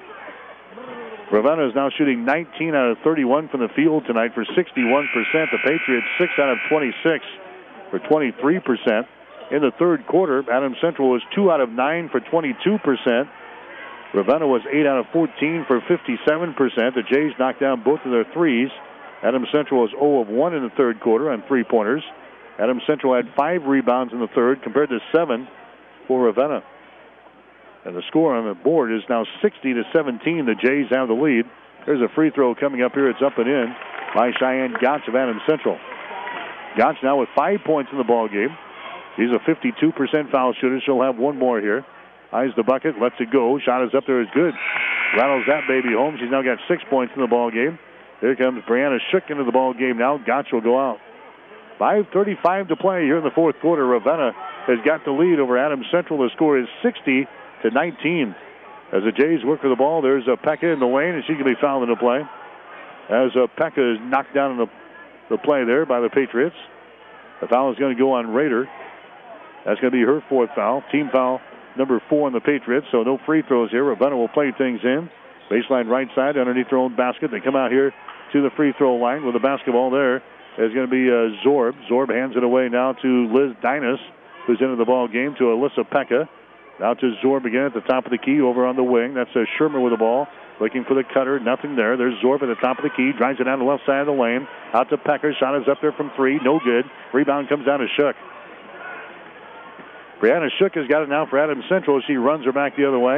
Ravenna is now shooting nineteen out of thirty-one from the field tonight for sixty-one percent. The Patriots six out of twenty-six for twenty-three percent. In the third quarter, Adams Central was two out of nine for twenty-two percent. Ravenna was eight out of fourteen for fifty-seven percent. The Jays knocked down both of their threes. Adams Central was zero of one in the third quarter on three-pointers. Adams Central had five rebounds in the third compared to seven for Ravenna. And the score on the board is now sixty to seventeen. The Jays have the lead. There's a free throw coming up here. It's up and in by Cheyenne Gotch of Adams Central. Gotch now with five points in the ball game. She's a fifty-two percent foul shooter. She'll have one more here. Eyes the bucket, lets it go. Shot is up there, is good. Rattles that baby home. She's now got six points in the ball game. Here comes Brianna Shook into the ball game now. Gotch will go out. five thirty-five to play here in the fourth quarter. Ravenna has got the lead over Adams Central. The score is sixty to nineteen. As the Jays work for the ball, there's a Pekka in the lane, and she can be fouled into play. As a Pekka is knocked down in the, the play there by the Patriots. The foul is going to go on Rader. That's going to be her fourth foul. Team foul number four on the Patriots, so no free throws here. Ravenna will play things in. Baseline right side underneath their own basket. They come out here to the free throw line with the basketball there. There's going to be uh, Zorb. Zorb hands it away now to Liz Dinas, who's into the ball game, to Alyssa Pekka. Now to Zorb again at the top of the key over on the wing. That's uh, Shermer with the ball. Looking for the cutter. Nothing there. There's Zorb at the top of the key. Drives it down the left side of the lane. Out to Pekka. Shot is up there from three. No good. Rebound comes down to Shook. Brianna Shook has got it now for Adams Central. She runs her back the other way.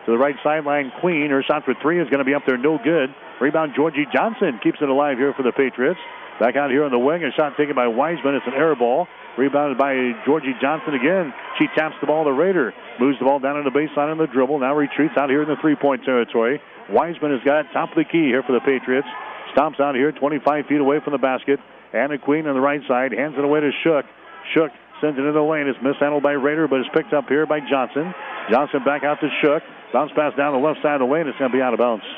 to the right sideline. Queen, her shot for three is going to be up there, no good. Rebound, Georgie Johnson keeps it alive here for the Patriots. Back out here on the wing, a shot taken by Wiseman. It's an air ball. Rebounded by Georgie Johnson again. She taps the ball to Rader. Moves the ball down on the baseline on the dribble. Now retreats out here in the three-point territory. Wiseman has got top of the key here for the Patriots. Stomps out here twenty-five feet away from the basket. Anna Queen on the right side. Hands it away to Shook. Shook sends it into the lane. It's mishandled by Rader, but it's picked up here by Johnson. Johnson back out to Shook. Bounce pass down the left side of the lane. It's going to be out of bounds.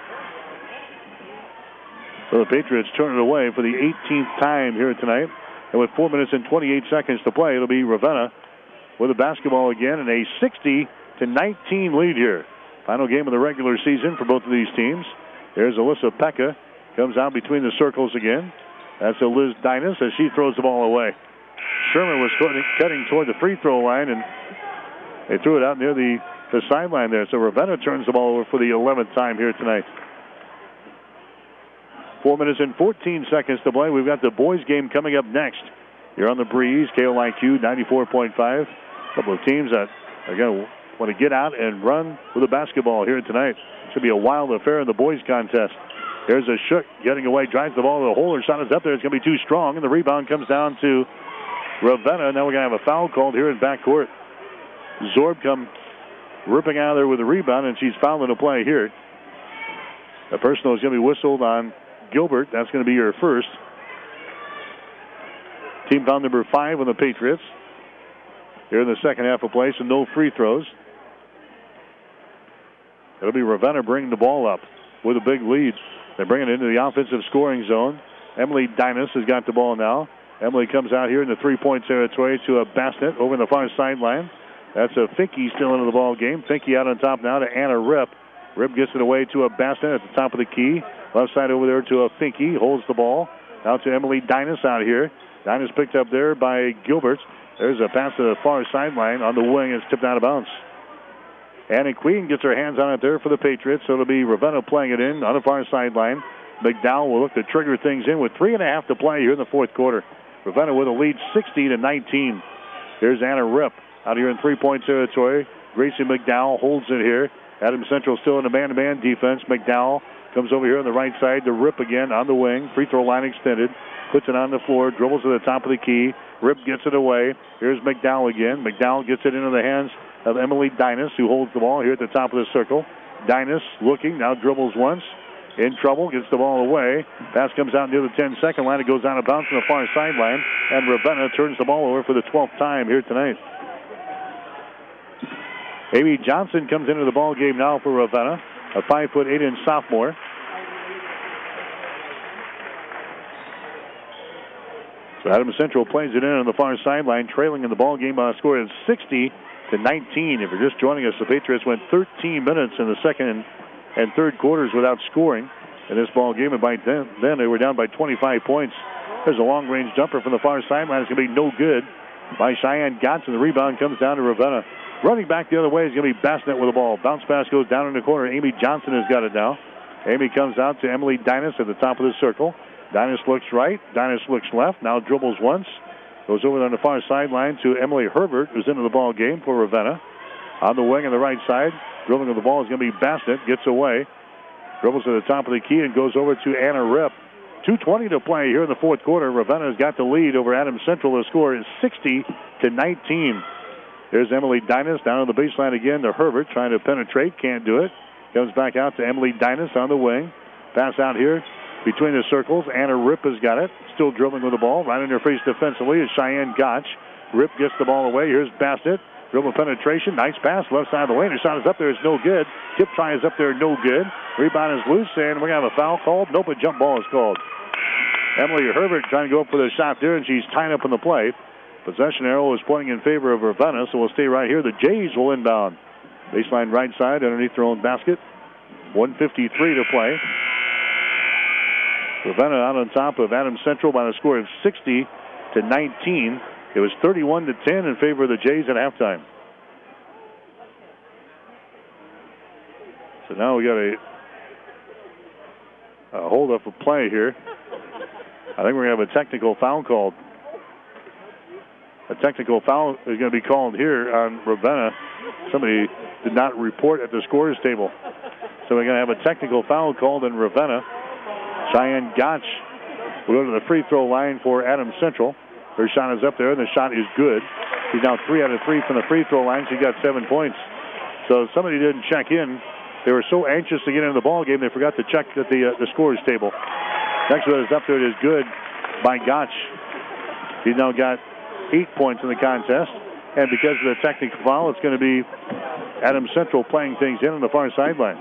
So the Patriots turn it away for the eighteenth time here tonight. And with four minutes and twenty-eight seconds to play, it'll be Ravenna with the basketball again and a sixty to nineteen lead here. Final game of the regular season for both of these teams. There's Alyssa Pekka. Comes out between the circles again. That's a Liz Dinas as she throws the ball away. Sherman was cutting toward the free throw line, and they threw it out near the, the sideline there. So Ravenna turns the ball over for the eleventh time here tonight. Four minutes and fourteen seconds to play. We've got the boys game coming up next. You're on the Breeze, K O I Q ninety-four point five. A couple of teams that are going to want to get out and run with the basketball here tonight. It should be a wild affair in the boys contest. There's a Shook getting away, drives the ball to the hole. Her shot is up there. It's going to be too strong, and the rebound comes down to Ravenna. Now we're going to have a foul called here in backcourt. Zorb come ripping out of there with a rebound, and she's fouling the play here. A personal is going to be whistled on Gilbert. That's going to be your first. Team foul number five on the Patriots. Here in the second half of play, so no free throws. It'll be Ravenna bringing the ball up with a big lead. They're bringing it into the offensive scoring zone. Emily Dinas has got the ball now. Emily comes out here in the three-point territory to a basket over in the far sideline. That's a Finke still into the ball game. Finke out on top now to Anna Rip. Rip gets it away to a basket at the top of the key. Left side over there to a Finke. Holds the ball. Now to Emily Dinas out here. Dinas picked up there by Gilbert. There's a pass to the far sideline on the wing. It's tipped out of bounds. Annie Queen gets her hands on it there for the Patriots, so it'll be Ravenna playing it in on the far sideline. McDowell will look to trigger things in with three and a half to play here in the fourth quarter. Ravenna with a lead sixty to nineteen. Here's Anna Rip out here in three-point territory. Gracie McDowell holds it here. Adams Central still in a man-to-man defense. McDowell comes over here on the right side to Rip again on the wing. Free throw line extended. Puts it on the floor. Dribbles to the top of the key. Rip gets it away. Here's McDowell again. McDowell gets it into the hands of Emily Dinas, who holds the ball here at the top of the circle. Dinas looking, now dribbles once. In trouble, gets the ball away. Pass comes out near the ten-second line. It goes out of bounds from the far sideline. And Ravenna turns the ball over for the twelfth time here tonight. Amy Johnson comes into the ball game now for Ravenna, a five foot eight inch sophomore. So Adams Central plays it in on the far sideline, trailing in the ball game by a score of sixty to nineteen. If you're just joining us, the Patriots went thirteen minutes in the second and third quarters without scoring in this ball game, and by then, then they were down by twenty-five points. There's a long-range jumper from the far sideline. It's going to be no good by Cheyenne Gotts, and the rebound comes down to Ravenna. Running back the other way is going to be Bassett with the ball. Bounce pass goes down in the corner. Amy Johnson has got it now. Amy comes out to Emily Dinas at the top of the circle. Dinas looks right. Dinas looks left. Now dribbles once. Goes over on the far sideline to Emily Herbert, who's into the ball game for Ravenna. On the wing on the right side, dribbling with the ball is going to be Bassett. Gets away. Dribbles to the top of the key and goes over to Anna Rip. two twenty to play here in the fourth quarter. Ravenna's got the lead over Adams Central. The score is sixty to nineteen. There's Emily Dinas down on the baseline again to Herbert, trying to penetrate. Can't do it. Comes back out to Emily Dinas on the wing. Pass out here between the circles. Anna Rip has got it. Still dribbling with the ball. Right in her face defensively is Cheyenne Gotch. Rip gets the ball away. Here's Bassett. Dribble penetration. Nice pass. Left side of the lane. Her shot is up there. It's no good. Tip try is up there. No good. Rebound is loose, and we're going to have a foul called. Nope, a jump ball is called. Emily Herbert trying to go up for the shot there, and she's tying up in the play. Possession arrow is pointing in favor of Ravenna, so we'll stay right here. The Jays will inbound. Baseline right side underneath their own basket. one fifty-three to play. Ravenna out on top of Adams Central by a score of sixty to nineteen. It was thirty-one to ten in favor of the Jays at halftime. So now we got a, a hold up of play here. I think we're going to have a technical foul called. A technical foul is going to be called here on Ravenna. Somebody did not report at the scores table. So we're going to have a technical foul called in Ravenna. Cheyenne Gotch will go to the free throw line for Adams Central. Her shot is up there, and the shot is good. She's now three out of three from the free throw line. She got seven points. So somebody didn't check in. They were so anxious to get into the ball game, they forgot to check at the uh, the scores table. Next one is up there. It is good by Gotch. He's now got eight points in the contest. And because of the technical foul, it's going to be Adams Central playing things in on the far sideline.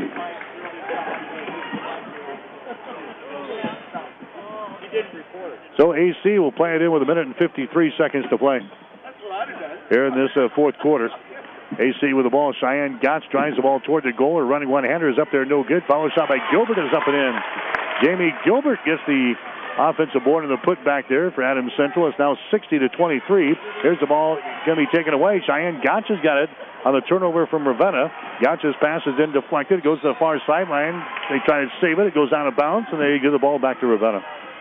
So A C will play it in with a minute and fifty-three seconds to play here in this uh, fourth quarter. A C with the ball. Cheyenne Gotch drives the ball toward the goal. Her running one-hander is up there, no good. Follow shot by Gilbert is up and in. Jamie Gilbert gets the offensive board and the putback there for Adams Central. It's now sixty to twenty-three. Here's the ball going to be taken away. Cheyenne Gotch has got it on the turnover from Ravenna. Gotch's pass is then deflected. It goes to the far sideline. They try to save it. It goes out of bounds, and they give the ball back to Ravenna.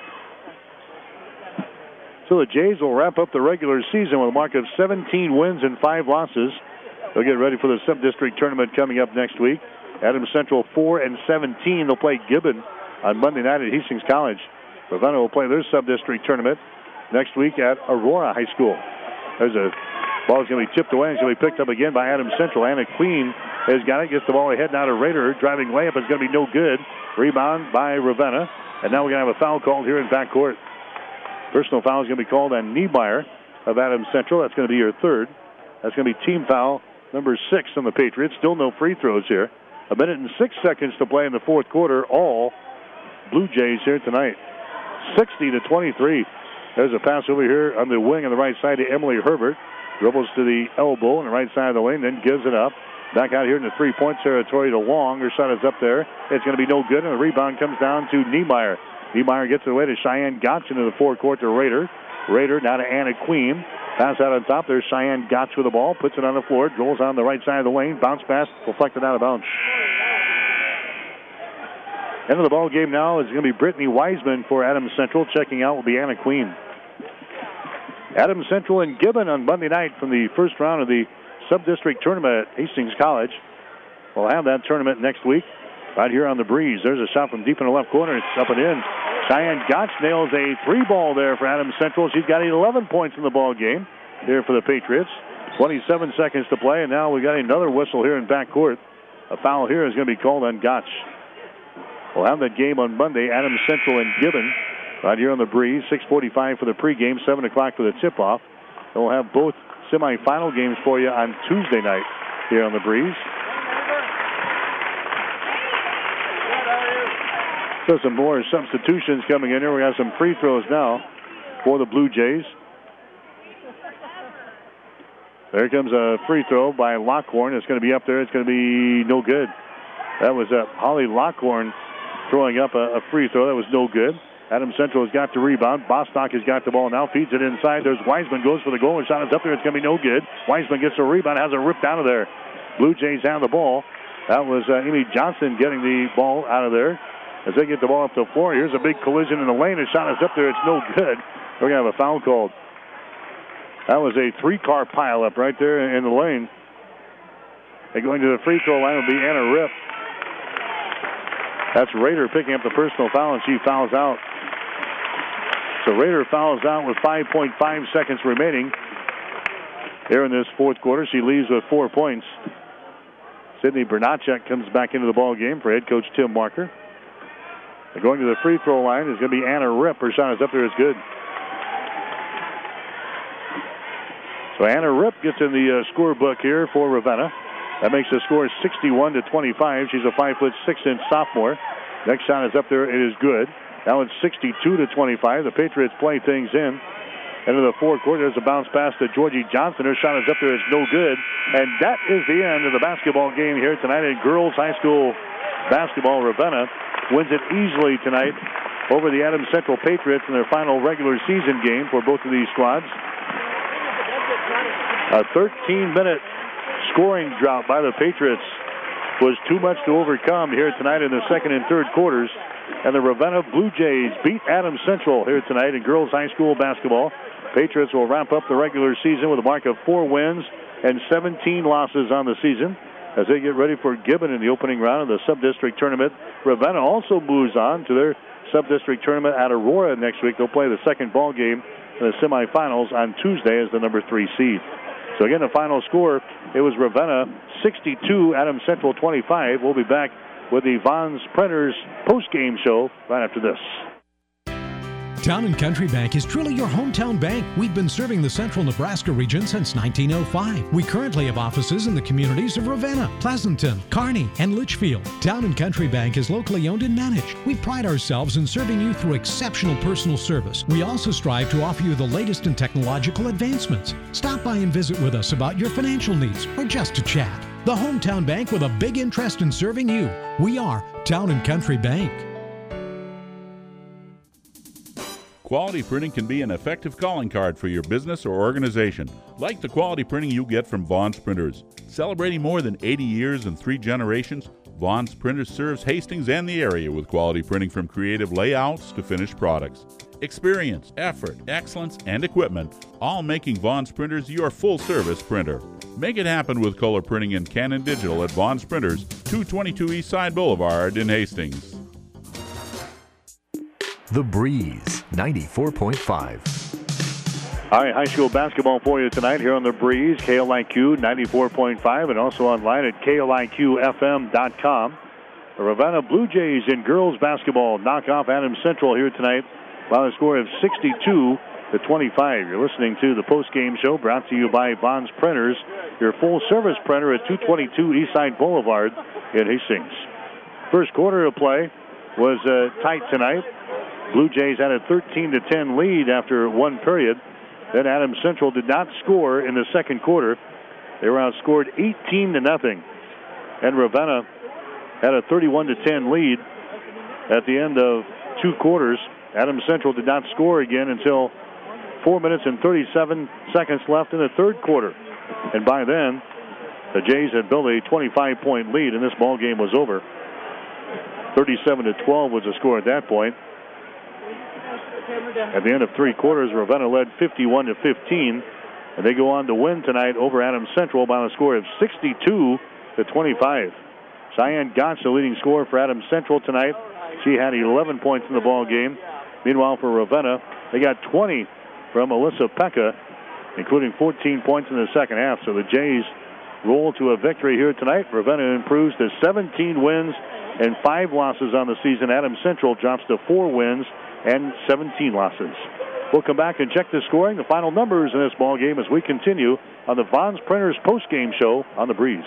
So the Jays will wrap up the regular season with a mark of seventeen wins and five losses. They'll get ready for the sub-district tournament coming up next week. Adams Central four and seventeen. They'll play Gibbon on Monday night at Hastings College. Ravenna will play their sub-district tournament next week at Aurora High School. There's a ball is going to be tipped away. It's going to be picked up again by Adams Central. Anna Queen has got it. Gets the ball ahead now to Rader. Driving layup is going to be no good. Rebound by Ravenna. And now we're going to have a foul called here in backcourt. Personal foul is going to be called on Niemeyer of Adams Central. That's going to be your third. That's going to be team foul number six on the Patriots. Still no free throws here. A minute and six seconds to play in the fourth quarter. All Blue Jays here tonight. sixty to twenty-three. There's a pass over here on the wing on the right side to Emily Herbert. Dribbles to the elbow on the right side of the lane, then gives it up. Back out here in the three-point territory to Long. Her shot is up there. It's going to be no good, and the rebound comes down to Niemeyer. Niemeyer gets it away to Cheyenne Gotch into the forecourt to Rader. Rader now to Anna Queen. Pass out on top. There's Cheyenne Gotch with the ball. Puts it on the floor. Rolls on the right side of the lane. Bounce pass. Deflected out of bounds. End of the ball game now is going to be Brittany Wiseman for Adams Central. Checking out will be Anna Queen. Adams Central and Gibbon on Monday night from the first round of the sub-district tournament at Hastings College. We'll have that tournament next week right here on the breeze. There's a shot from deep in the left corner. It's up and in. Cheyenne Gotch nails a three ball there for Adams Central. She's got eleven points in the ball game here for the Patriots. twenty-seven seconds to play, and now we got another whistle here in backcourt. A foul here is going to be called on Gotch. We'll have that game on Monday, Adams Central and Gibbon, right here on the breeze. six forty-five for the pregame, seven o'clock for the tip-off. And we'll have both semifinal games for you on Tuesday night here on the breeze. So some more substitutions coming in here. We have some free throws now for the Blue Jays. There comes a free throw by Lockhorn. It's going to be up there. It's going to be no good. That was uh, Holly Lockhorn throwing up a, a free throw. That was no good. Adams Central has got the rebound. Bostock has got the ball now. Feeds it inside. There's Wiseman. Goes for the goal. And shot is up there. It's going to be no good. Wiseman gets the rebound. Has it ripped out of there. Blue Jays have the ball. That was uh, Amy Johnson getting the ball out of there. As they get the ball up the floor, here's a big collision in the lane. The shot is up there. It's no good. We're going to have a foul called. That was a three-car pileup right there in the lane. And going to the free throw line will be Anna Ripp. That's Rader picking up the personal foul, and she fouls out. So Rader fouls out with five point five seconds remaining here in this fourth quarter. She leaves with four points. Sydney Bernacek comes back into the ball game for head coach Tim Marker. And going to the free throw line is going to be Anna Ripp. Her shot is up there. It's good. So Anna Ripp gets in the uh, scorebook here for Ravenna. That makes the score sixty-one to twenty-five. She's a five foot six inch sophomore. Next shot is up there. It is good. Now it's sixty-two to twenty-five. The Patriots play things in. Into the fourth quarter, there's a bounce pass to Georgie Johnson. Her shot is up there. It's no good. And that is the end of the basketball game here tonight in girls high school basketball. Ravenna wins it easily tonight over the Adams Central Patriots in their final regular season game for both of these squads. A thirteen minute scoring drought by the Patriots was too much to overcome here tonight in the second and third quarters. And the Ravenna Blue Jays beat Adams Central here tonight in girls high school basketball. Patriots will wrap up the regular season with a mark of four wins and seventeen losses on the season as they get ready for Gibbon in the opening round of the sub-district tournament. Ravenna also moves on to their sub-district tournament at Aurora next week. They'll play the second ball game in the semifinals on Tuesday as the number three seed. So again, the final score, it was Ravenna sixty-two, Adams Central twenty-five. We'll be back with the Vons Printers post-game show right after this. Town and Country Bank is truly your hometown bank. We've been serving the central Nebraska region since nineteen oh five. We currently have offices in the communities of Ravenna, Pleasanton, Kearney, and Litchfield. Town and Country Bank is locally owned and managed. We pride ourselves in serving you through exceptional personal service. We also strive to offer you the latest in technological advancements. Stop by and visit with us about your financial needs or just to chat. The hometown bank with a big interest in serving you. We are Town and Country Bank. Quality printing can be an effective calling card for your business or organization, like the quality printing you get from Vons Printers. Celebrating more than eighty years and three generations, Vons Printers serves Hastings and the area with quality printing from creative layouts to finished products. Experience, effort, excellence, and equipment, all making Vons Printers your full-service printer. Make it happen with color printing and Canon Digital at Vons Printers, two twenty-two East Side Boulevard in Hastings. The Breeze, ninety-four point five. All right, high school basketball for you tonight here on The Breeze, K L I Q ninety-four point five, and also online at K L I Q F M dot com. The Ravenna Blue Jays in girls basketball knock off Adams Central here tonight by a score of sixty-two to twenty-five. You're listening to the post-game show brought to you by Vons Printers, your full-service printer at two twenty-two East Side Boulevard in Hastings. First quarter of play was uh, tight tonight. Blue Jays had a thirteen to ten lead after one period. Then Adams Central did not score in the second quarter. They were outscored eighteen to nothing. And Ravenna had a thirty-one to ten lead at the end of two quarters. Adams Central did not score again until four minutes and thirty-seven seconds left in the third quarter. And by then, the Jays had built a twenty-five point lead, and this ball game was over. thirty-seven to twelve was the score at that point. At the end of three quarters, Ravenna led fifty-one to fifteen, and they go on to win tonight over Adams Central by a score of sixty-two to twenty-five. Cheyenne Gotch, the leading scorer for Adams Central tonight. She had eleven points in the ball game. Meanwhile, for Ravenna, they got twenty from Alyssa Pekka, including fourteen points in the second half. So the Jays roll to a victory here tonight. Ravenna improves to seventeen wins and five losses on the season. Adams Central drops to four wins and seventeen losses. We'll come back and check the scoring, the final numbers in this ball game as we continue on the Vons Printers post-game show on The Breeze.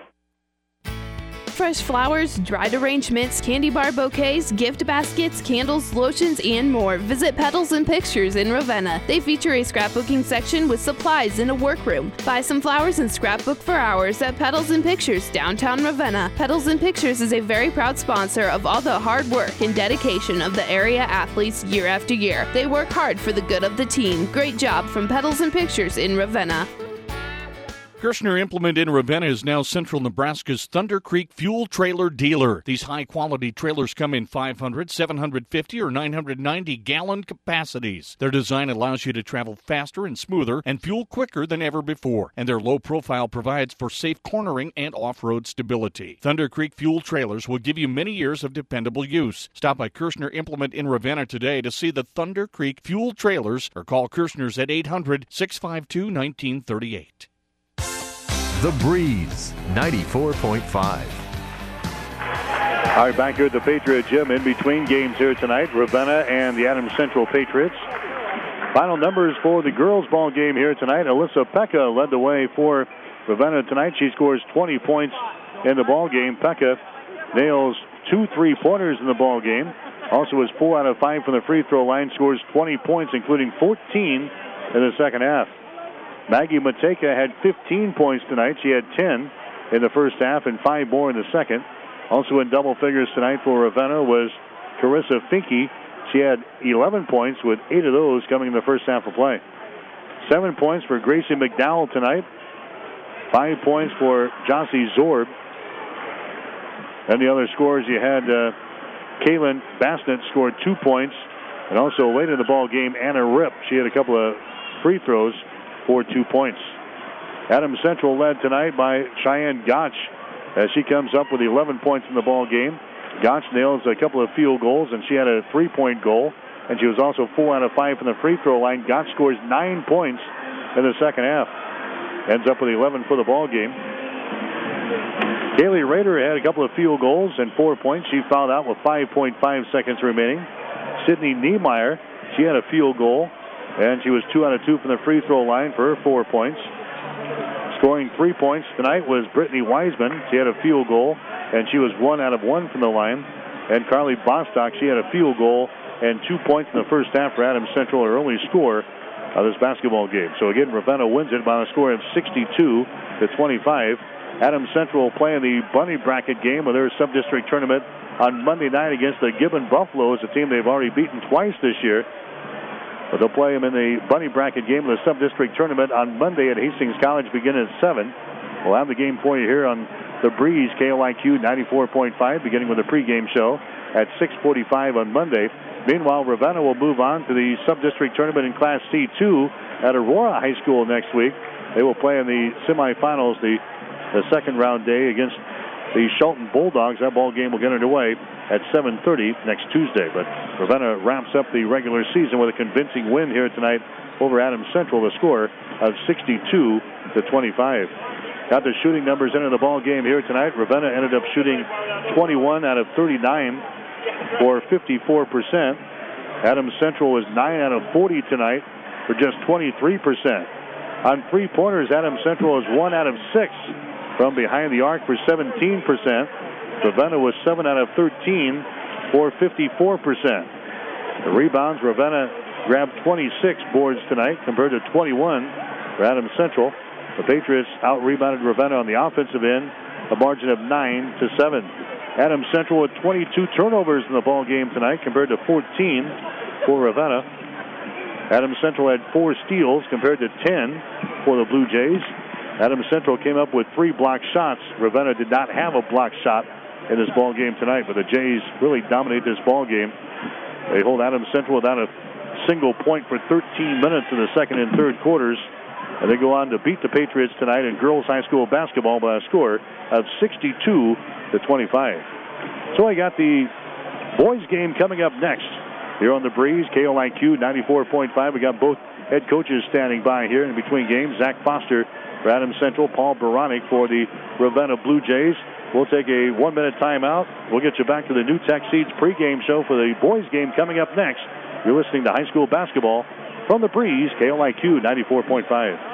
Fresh flowers, dried arrangements, candy bar bouquets, gift baskets, candles, lotions, and more. Visit Petals and Pictures in Ravenna. They feature a scrapbooking section with supplies in a workroom. Buy some flowers and scrapbook for hours at Petals and Pictures, downtown Ravenna. Petals and Pictures is a very proud sponsor of all the hard work and dedication of the area athletes year after year. They work hard for the good of the team. Great job from Petals and Pictures in Ravenna. Kirshner Implement in Ravenna is now Central Nebraska's Thunder Creek fuel trailer dealer. These high-quality trailers come in five hundred, seven hundred fifty, or nine hundred ninety gallon capacities. Their design allows you to travel faster and smoother and fuel quicker than ever before, and their low profile provides for safe cornering and off-road stability. Thunder Creek fuel trailers will give you many years of dependable use. Stop by Kirshner Implement in Ravenna today to see the Thunder Creek fuel trailers, or call Kirshner's at eight hundred, six five two, nineteen thirty-eight. The Breeze, ninety-four point five. All right, back here at the Patriot Gym in between games here tonight, Ravenna and the Adams Central Patriots. Final numbers for the girls' ball game here tonight. Alyssa Pekka led the way for Ravenna tonight. She scores twenty points in the ball game. Pekka nails two three-pointers in the ball game. Also is four out of five from the free throw line. Scores twenty points, including fourteen in the second half. Maggie Mateka had fifteen points tonight. She had ten in the first half and five more in the second. Also in double figures tonight for Ravenna was Carissa Finke. She had eleven points, with eight of those coming in the first half of play. Seven points for Gracie McDowell tonight. Five points for Jossie Zorb. And the other scores, you had uh, Kaylin Bassnett scored two points. And also late in the ball game, Anna Ripp. She had a couple of free throws for two points. Adams Central led tonight by Cheyenne Gotch as she comes up with eleven points in the ball game. Gotch nails a couple of field goals, and she had a three-point goal, and she was also four out of five from the free throw line. Gotch scores nine points in the second half. Ends up with eleven for the ball game. Kaylee Rader had a couple of field goals and four points. She fouled out with five point five seconds remaining. Sydney Niemeyer, she had a field goal, and she was two out of two from the free throw line for her four points. Scoring three points tonight was Brittany Wiseman. She had a field goal, and she was one out of one from the line. And Carly Bostock, she had a field goal and two points in the first half for Adams Central, her only score of this basketball game. So again, Ravenna wins it by a score of sixty-two to twenty-five. Adams Central playing the bunny bracket game of their sub-district tournament on Monday night against the Gibbon Buffaloes, a team they've already beaten twice this year. But they'll play them in the bunny bracket game of the sub-district tournament on Monday at Hastings College, beginning at seven. We'll have the game for you here on The Breeze, K L I Q ninety-four point five, beginning with a pregame show at six forty-five on Monday. Meanwhile, Ravenna will move on to the sub-district tournament in Class C two at Aurora High School next week. They will play in the semifinals the, the second round day against the Shelton Bulldogs. That ball game will get underway at seven thirty next Tuesday. But Ravenna wraps up the regular season with a convincing win here tonight over Adams Central, the score of sixty-two to twenty-five. Got the shooting numbers into the ball game here tonight. Ravenna ended up shooting twenty-one out of thirty-nine for fifty-four percent. Adams Central was nine out of forty tonight for just twenty-three percent. On three-pointers, Adams Central is one out of six from behind the arc for seventeen percent. Ravenna was seven out of thirteen for fifty-four percent. The rebounds, Ravenna grabbed twenty-six boards tonight compared to twenty-one for Adams Central. The Patriots out-rebounded Ravenna on the offensive end, a margin of nine to seven. Adams Central with twenty-two turnovers in the ball game tonight compared to fourteen for Ravenna. Adams Central had four steals compared to ten for the Blue Jays. Adams Central came up with three block shots. Ravenna did not have a block shot in this ball game tonight, but the Jays really dominate this ball game. They hold Adams Central without a single point for thirteen minutes in the second and third quarters. And they go on to beat the Patriots tonight in girls high school basketball by a score of sixty-two to twenty-five. So I got the boys game coming up next here on The Breeze, K L I Q ninety-four point five. We got both head coaches standing by here in between games. Zach Foster for Adams Central, Paul Baranik for the Ravenna Blue Jays. We'll take a one-minute timeout. We'll get you back to the New Tech Seeds pregame show for the boys game coming up next. You're listening to high school basketball from The Breeze, K L I Q ninety-four point five.